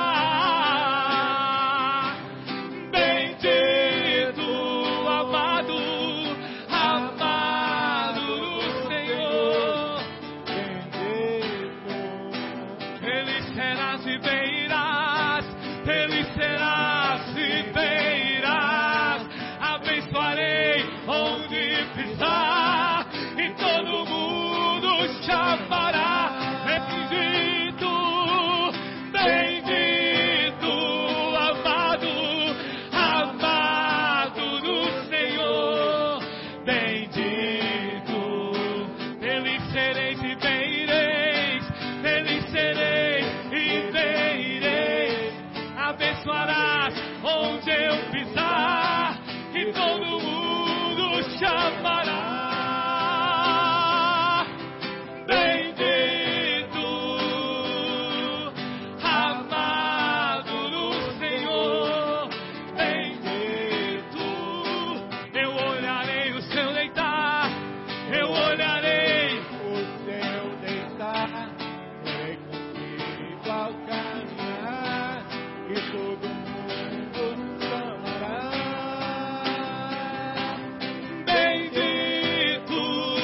Bendito, amado, amado do Senhor, bendito. Feliz serás e bem irás, feliz serás e bem irás. Abençoarei onde pisar, e todo mundo chamará. Bendito, bendito, amado, amado do Senhor, bendito. Feliz sereis e bem ireis, feliz sereis e bem ireis. Abençoarás onde eu pisar, e todo mundo chamará. Bendito, amado do Senhor, bendito. Eu olharei o seu deitar, eu olharei o seu deitar, serei contigo ao caminhar, e todo mundo chamará. Bendito,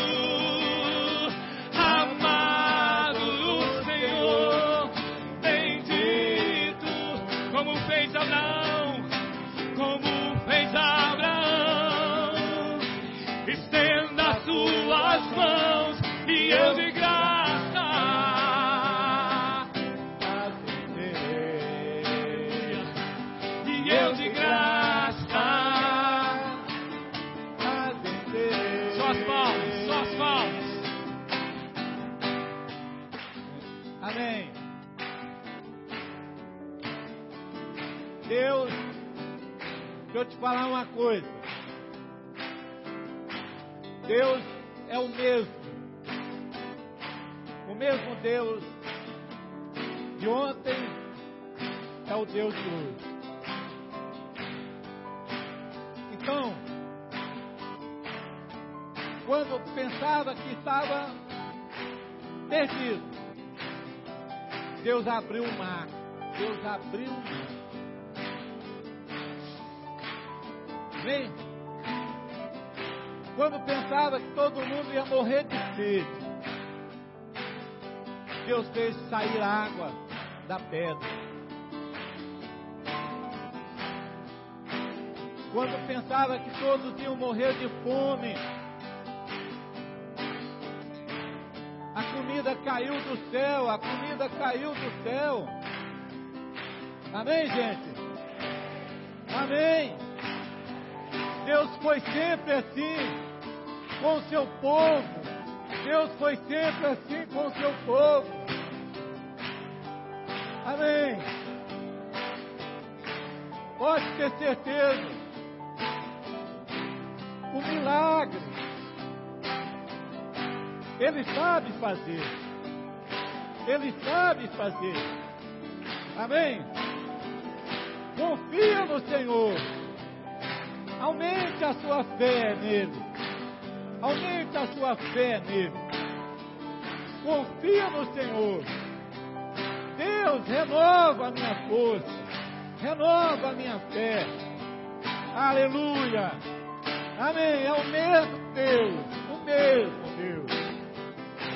amado do Senhor, bendito. Como fez Abraão, como fez Abraão, estenda as suas mãos, e eu de graça atenderei, e eu de graça atenderei. Só as palmas, só as palmas. Amém. Deus, deixa eu te falar uma coisa. Deus é o mesmo. O mesmo Deus de ontem é o Deus de hoje. Então, quando pensava que estava perdido, Deus abriu o mar. Deus abriu o mar. Amém? Quando pensava que todo mundo ia morrer de sede, Deus fez sair água da pedra. Quando pensava que todos iam morrer de fome, a comida caiu do céu, a comida caiu do céu. Amém, gente? Amém? Deus foi sempre assim com o seu povo. Deus foi sempre assim com o seu povo. Amém? Pode ter certeza. O milagre Ele sabe fazer. Ele sabe fazer. Amém? Confia no Senhor. Aumente a sua fé nele. Aumente a sua fé nele. Confia no Senhor. Deus, renova a minha força. Renova a minha fé. Aleluia. Amém. É o mesmo Deus. O mesmo Deus.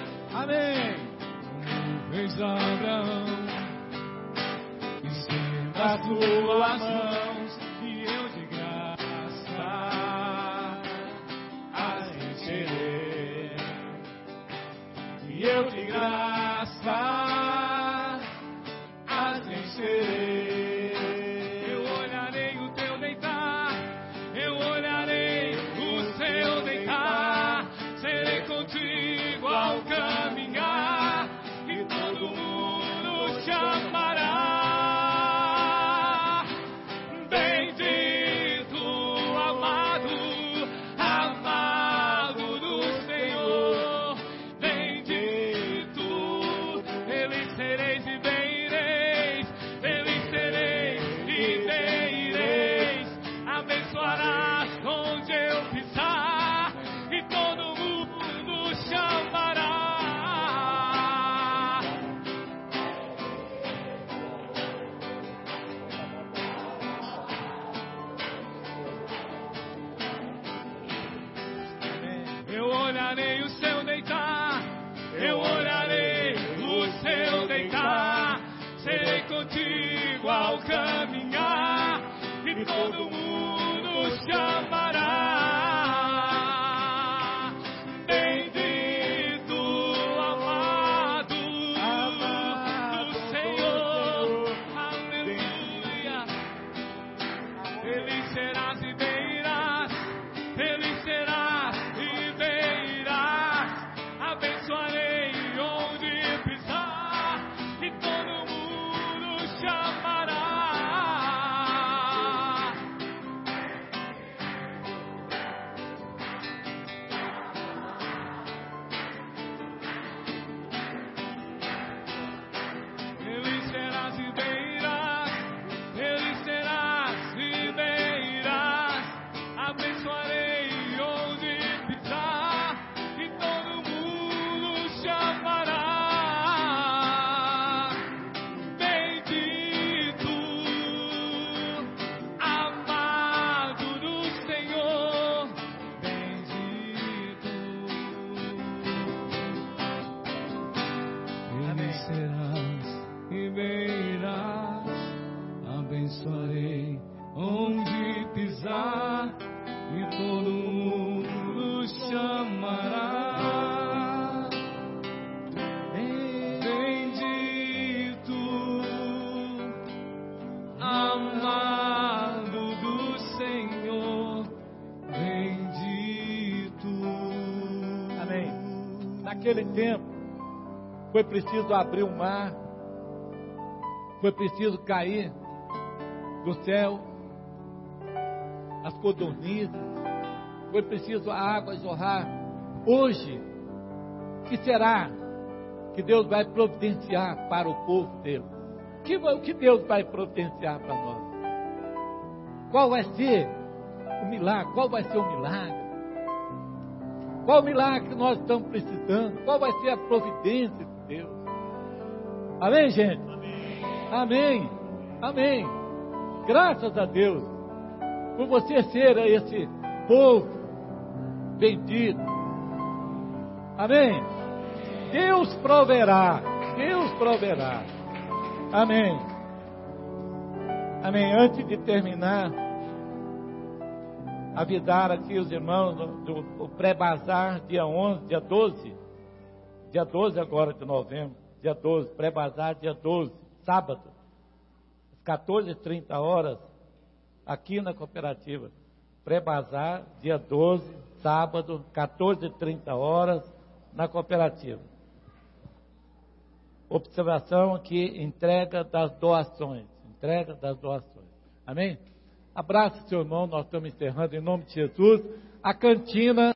Amém. Fez Abraão, estenda nas tuas mãos, e eu de graça as encherei, e eu de graça as encherei. Eu olharei o teu deitar, eu olharei o seu deitar, serei contigo ao caminhar, e todo mundo chamará. Olharei o seu deitar, eu olharei o seu deitar, serei contigo ao caminhar, e todo mundo chamará. Bendito, amado, amado do Senhor, aleluia. Feliz serás e verás, feliz serás e verás, abençoarei onde pisar, e todo mundo chamará. Feliz serás e verás, feliz serás e verás, abençoarei onde pisar, e todo mundo chamará. Bendito, amado do Senhor, bendito. Feliz serás e verás, abençoarei onde pisar, e todo mundo chamará. Bendito, amado do Senhor, bendito. Amém. Naquele tempo, foi preciso abrir o mar, foi preciso cair do céu as codornizes, foi preciso a água jorrar. Hoje, o que será que Deus vai providenciar para o povo dele? O que, o que Deus vai providenciar para nós? Qual vai ser o milagre? Qual vai ser o milagre? Qual o milagre que nós estamos precisando? Qual vai ser a providência de Deus? Amém, gente? Amém. Amém. Graças a Deus por você ser esse povo bendito. Amém. Deus proverá. Deus proverá. Amém. Amém. Antes de terminar, avisar aqui os irmãos do, do pré-bazar, dia onze, dia doze, dia doze agora de novembro, dia doze, pré-bazar, dia doze, sábado, às quatorze e trinta horas, aqui na cooperativa. Pré-bazar, dia doze, sábado, quatorze e trinta horas, na cooperativa. Observação aqui, entrega das doações, entrega das doações. Amém? Abraço, seu irmão, nós estamos encerrando em nome de Jesus. A cantina